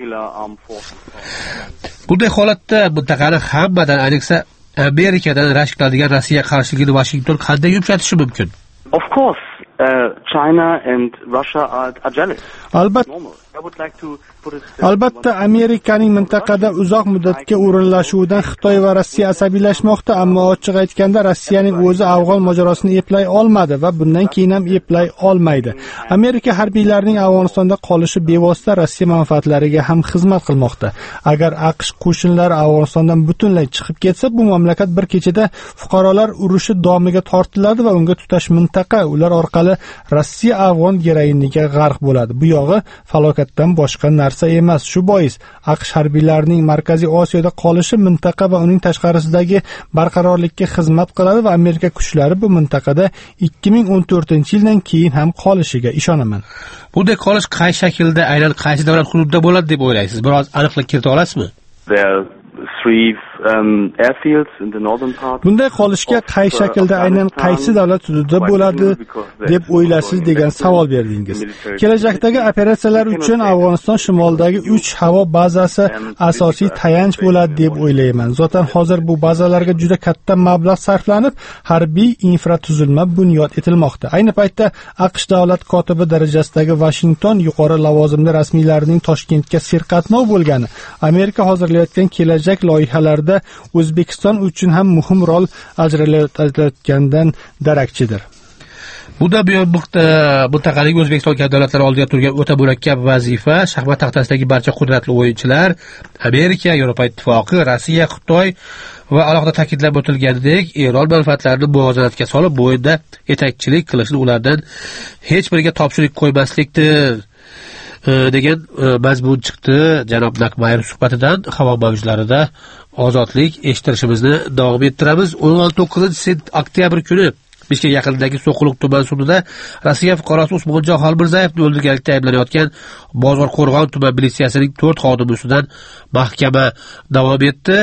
Bunday holatda mintaqani hammadan, ayniqsa Amerikadan rashk qiladigan Rossiya qarshiligini Washington qanday yumshatishi mumkin? Of course, China and Russia are jealous. Albatta Amerikaning mintaqada uzoq muddatga o'rinlashuvidan Xitoy va Rossiya asabiylashmoqda, ammo ochiq aytganda Rossiyaning o'zi afg'on mojarosini eplay olmadi va bundan keyin ham eplay olmaydi. Amerika harbiylarining Afg'onistonda qolishi bevosita Rossiya manfaatlariga ham xizmat qilmoqda. Agar AQSh qo'shinlari Afg'onistondan butunlay chiqib ketsa, bu mamlakat bir kechada fuqarolar urushi domiga tortiladi va unga tutash mintaqa ular orqali Rossiya afg'on geroiniga g'arq bo'ladi. Bu yog'i falokatdan boshqa narsa emas. Shu bois AQSh harbiylarining Markaziy Osiyoda qolishi mintaqa va uning tashqarisidagi barqarorlikka xizmat qiladi va Amerika kuchlari bu mintaqada 2014-yildan keyin ham qolishiga ishonaman. Bunday qolish qay shaklda, aynan qaysi davlat hududida bo'ladi deb o'ylaysiz? Biroz aniqlik kirita olasizmi? Bunday qolishga qay shaklda, aynan qaysi davlat hududida bo'ladi deb o'ylaysiz degan savol berdingiz. Kelajakdagi operatsiyalar uchun Afg'oniston shimolidagi 3 havo bazasi asosiy tayanch bo'ladi deb o'ylayman. Zotan hozir bu bazalarga juda katta mablag' sarflanib, harbiy infratuzilma bunyod etilmoqda. Ayni paytda AQSh davlat kotibi darajasidagi Washington yuqori lavozimli rasmiylarining Toshkentga serqatnov bo'lgani, Amerika hozirlayotgan kelajak loyihalarida O'zbekiston uchun ham muhim rol ajralayotgandan darakchidir. Bundan buyon mintaqaning O'zbekiston kabi davlatlar oldida turgan o'ta murakkab vazifa, shaxmat taxtasidagi barcha qudratli o'yinchilar Amerika, Yevropa Ittifoqi, Rossiya, Xitoy va alohida ta'kidlab o'tilganidek, Eron manfaatlarini muvozanatga solib, bu o'yinda yetakchilik qilishni ulardan hech biriga topshiriq qo'ymaslikdir. degan mazmun chiqdi janob Nakmayev suhbatidan. Havo mavjlarida ozodlik eshittirishimizni davom ettiramiz. 19-oktyabr kuni Bishkek yaqinidagi So'quluq tuman sudida Rossiya fuqarosi Usmonjon Xolmirzayevni o'ldirganlikda ayblanayotgan Bozorqo'rg'on tuman militsiyasining 4 xodimi ustidan mahkama davom etdi.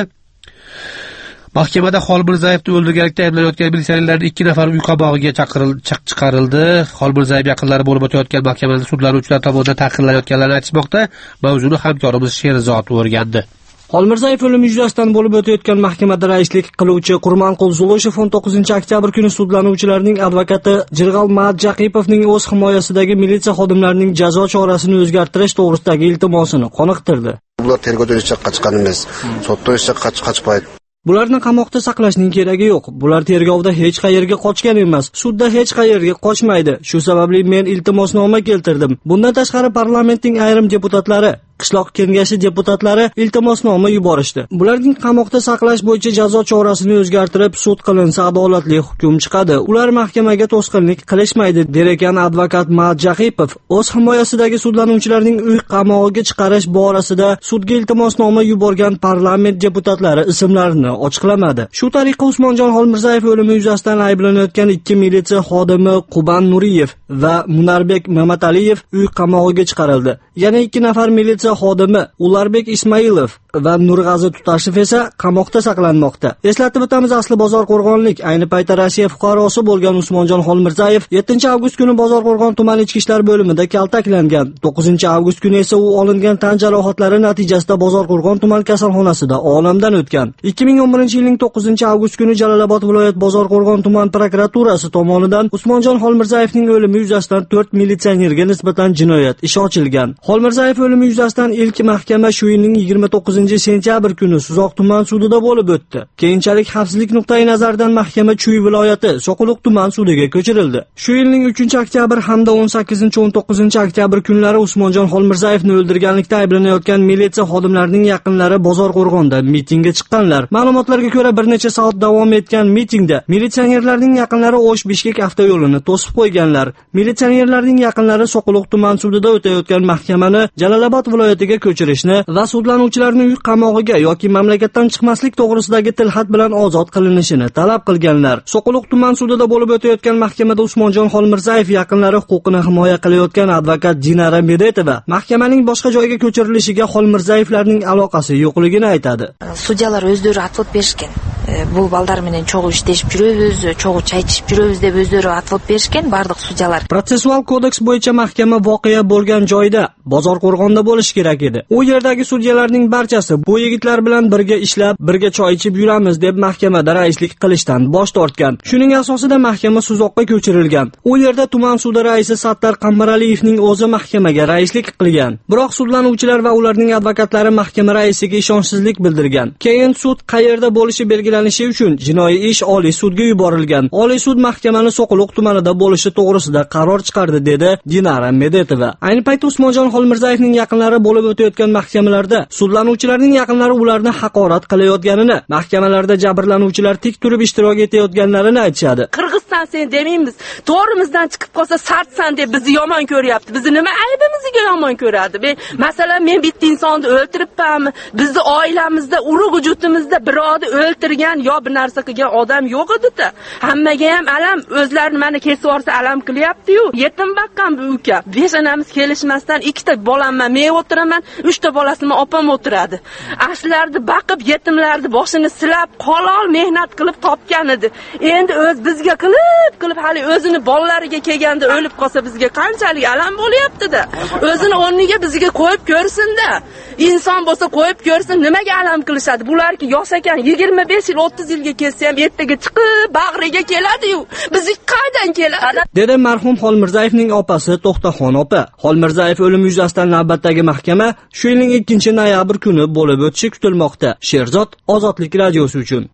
Mahkamada Xolmirzayevni o'ldirganlikda ayblanayotgan militsiyachilarning 2 nafari uy qamog'iga chiqarildi. Xolmirzayev yaqinlari bo'lib o'tayotgan mahkamada sudlanuvchilar tomonidan tahqirlanayotganlarini aytishmoqda. Mavzuni hamkorimiz Sherzod o'rgandi. Xolmirzayev o'limi yuzasidan bo'lib o'tayotgan mahkamada raislik qiluvchi Qurmanqul Zuloshev 19-oktyabr kuni sudlanuvchilarning advokati Jirg'al Madjaqipovning o'z himoyasidagi militsiya xodimlarining jazo chorasini o'zgartirish to'g'risidagi iltimosini qoniqtirdi. Ular tergovdan hech yoqqa chiqqan emas, sotdan hech yoqqa chiqmaydi. Bularni qamoqda saqlashning keragi yo'q. Bular tergovda hech qayerga qochgan emas, sudda hech qayerga qochmaydi. Shu sababli men iltimosnoma keltirdim. Bundan tashqari parlamentning ayrim deputatlari, qishloq kengashi deputatlari iltimosnoma yuborishdi. Bularning qamoqda saqlash bo'yicha jazo chorasini o'zgartirib, sud qilinsa adolatli hukm chiqadi. Ular mahkamaga to'sqinlik qilishmaydi, der ekan advokat Madjaqipov. O'z himoyasidagi sudlanuvchilarning uy qamog'iga chiqarish borasida sudga iltimosnoma yuborgan parlament deputatlari ismlarini ochiqlamadi. Shu tariqa Usmonjon Xolmirzayev o'limi yuzasidan ayblanayotgan 2 militsiya xodimi Quban Nuriyev va Munarbek Mamataliyev uy qamog'iga chiqarildi. Yana 2 nafar militsiya xodimi Ularbek Ismailov va Nurg'azi Tutashev esa qamoqda saqlanmoqda. Eslatib o'tamiz, asli Bozorqo'rg'onlik, ayni paytda Rossiya fuqarosi bo'lgan Usmonjon Xolmirzayev 7-avgust kuni Bozorqo'rg'on tuman ichki ishlar bo'limida kaltaklangan. 9-avgust kuni esa u olingan tan jarohatlari natijasida Bozorqo'rg'on tuman kasalxonasida olamdan o'tgan. 2011-yilning 9-avgust kuni Jalolobod viloyat Bozorqo'rg'on tuman prokuraturasi tomonidan Usmonjon Xolmirzayevning o'limi yuzasidan 4 militsionerga nisbatan jinoyat ishi ochilgan. Xolmirzayev o'limi yuzasidan ilk mahkama shu yilning 29-sentyabr kuni Suzoq tuman sudida bo'lib o'tdi. Keyinchalik xavfsizlik nuqtai nazaridan mahkama Chuy viloyati Soquluq tuman sudiga ko'chirildi. Shu yilning 3-oktyabr hamda 18-19-oktyabr kunlari Usmonjon Xolmirzayevni o'ldirganlikda ayblanayotgan militsiya xodimlarining yaqinlari Bozorqo'rg'onda mitingga chiqqanlar. Ma'lumotlarga ko'ra, bir necha soat davom etgan mitingda militsionerlarning yaqinlari O'sh-Bishkek avtoyo'lini to'sib qo'yganlar. Militsionerlarning yaqinlari Soquluq tuman sudida o'tayotgan mahkamani Jalolobod viloyatiga ko'chirishni va sudlanuvchilarning uy qamog'iga yoki mamlakatdan chiqmaslik to'g'risidagi tilxat bilan ozod qilinishini talab qilganlar. Soquluq tuman sudida bo'lib o'tayotgan mahkamada Usmonjon Xolmirzayev yaqinlari huquqini himoya qilayotgan advokat Dinara Medetova mahkamaning boshqa joyga ko'chirilishiga Xolmirzayevlarning aloqasi yo'qligini aytadi. Sudyalar o'zlari отвод berishgan. Bu balдар менен чогуу иштешип жүрөбүз, чогуу чай ичип жүрөбүз деп өздөрү отвод беришкен бардык судьялар. Protsessual kodeks bo'yicha mahkama voqea bo'lgan joyda Bozorqo'rg'onda bo'lishi kerak edi. U yerdagi sudyalarning barchasi bu yigitlar bilan birga ishlab, birga choy ichib yuramiz deb mahkamada raislik qilishdan bosh tortgan. Shuning asosida mahkama Suzoqqa ko'chirilgan. U yerda tuman sudi raisi Sattar Qambaraliyevning o'zi mahkamaga raislik qilgan. Biroq sudlanuvchilar va ularning advokatlari mahkama raisiga ishonchsizlik bildirgan. Keyin sud qayerda bo'lishi belgilanishi uchun jinoiy ish Oliy sudga yuborilgan. Oliy sud mahkamani Soquluq tumanida bo'lishi to'g'risida qaror chiqardi, dedi Dinara Medetova. Ayni paytda Usmonjon Xolmirzayevning yaqinlari bo'lib o'tayotgan mahkamalarda sudlanuvchilarning yaqinlari ularni haqorat qilayotganini, mahkamalarda jabrlanuvchilar tik turib ishtirok etayotganlarini aytishadi. Qirg'iziston sen demaymiz, to'g'rimizdan chiqib qolsa sartsan deb bizni yomon ko'ryapti. Bizni nima aybimizga yomon ko'radi? Masalan, men bitta insonni o'ltiribmanmi? Bizni oilamizda, urug' vujutimizda birovni o'ltirgan yo bir narsa qilgan odam yo'q edi-da. Hammaga ham alam, o'zlarini mana kesib yorsa alam qilyapti-yu. Yetim baqqan bu uka. 5 onamiz kelishmasdan 2 ta bolamman, men o'tiraman, 3 ta bolasini opam o'tiradi. Ashlarni baqib, yetimlarni boshini silab, halol mehnat qilib topgan edi. Endi o'z bizga qilib hali o'zini bolalariga kelganda o'lib qolsa bizga qanchalik alam bo'lyapti-da. O'zini o'rniga bizga qo'yib ko'rsin-da. Inson bo'lsa qo'yib ko'rsin, nimaga alam qilishadi? Bularki yosh ekan, 25 yil, 30 yilga kelsa ham ertaga chiqib bag'riga keladi-yu. Bizga qaydan keladi? Dedi marhum Xolmirzayevning opasi To'xtaxon opa. Xolmirzayev o'limi yuzasidan navbatdagi mahkama shu yilning 2-noyabr kuni bo'lib o'tishi kutilmoqda. Sherzod, Ozodlik radiosi uchun.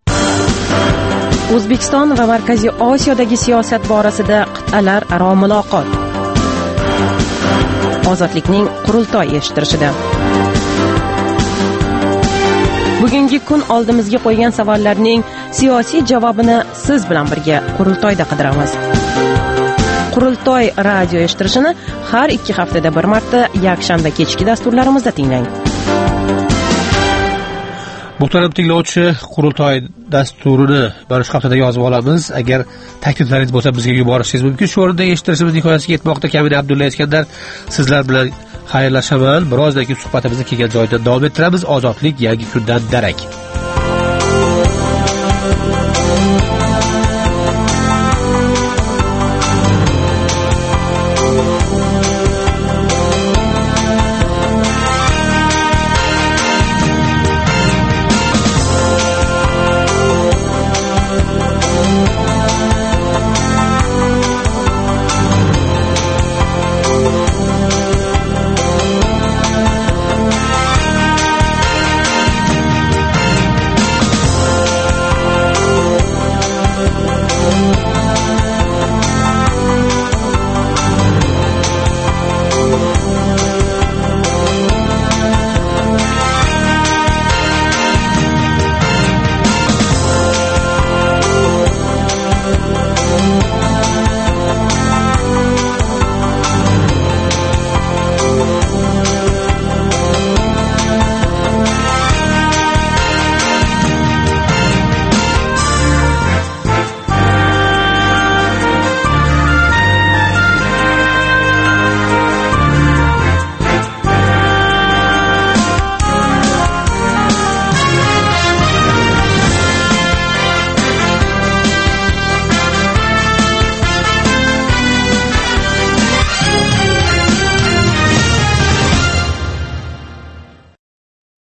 O'zbekiston va Markaziy Osiyodagi siyosat borasida qit'alar aro muloqot. Ozodlikning qurultoy eshittirishida. Bugungi kun oldimizga qo'ygan savollarning siyosiy javobini siz bilan birga qurultoyda qidiramiz. qurultoy radio eshittirishini har 2 haftada bir marta yakshanba kechki dasturlarimizda tinglang. Muhtaram tinglovchi, qurultoy dasturini boshqa haftada yozib olamiz. Agar takliflaringiz bo'lsa bizga yuborishingiz mumkin. Shu o'rinda eshittirishimiz nihoyasiga yetmoqda. Kamida Abdulla Iskandar sizlar bilan xayrlashaman. Birozdan keyin suhbatimizni kelgan joyda davom ettiramiz. Ozodlik yangi kundan darak.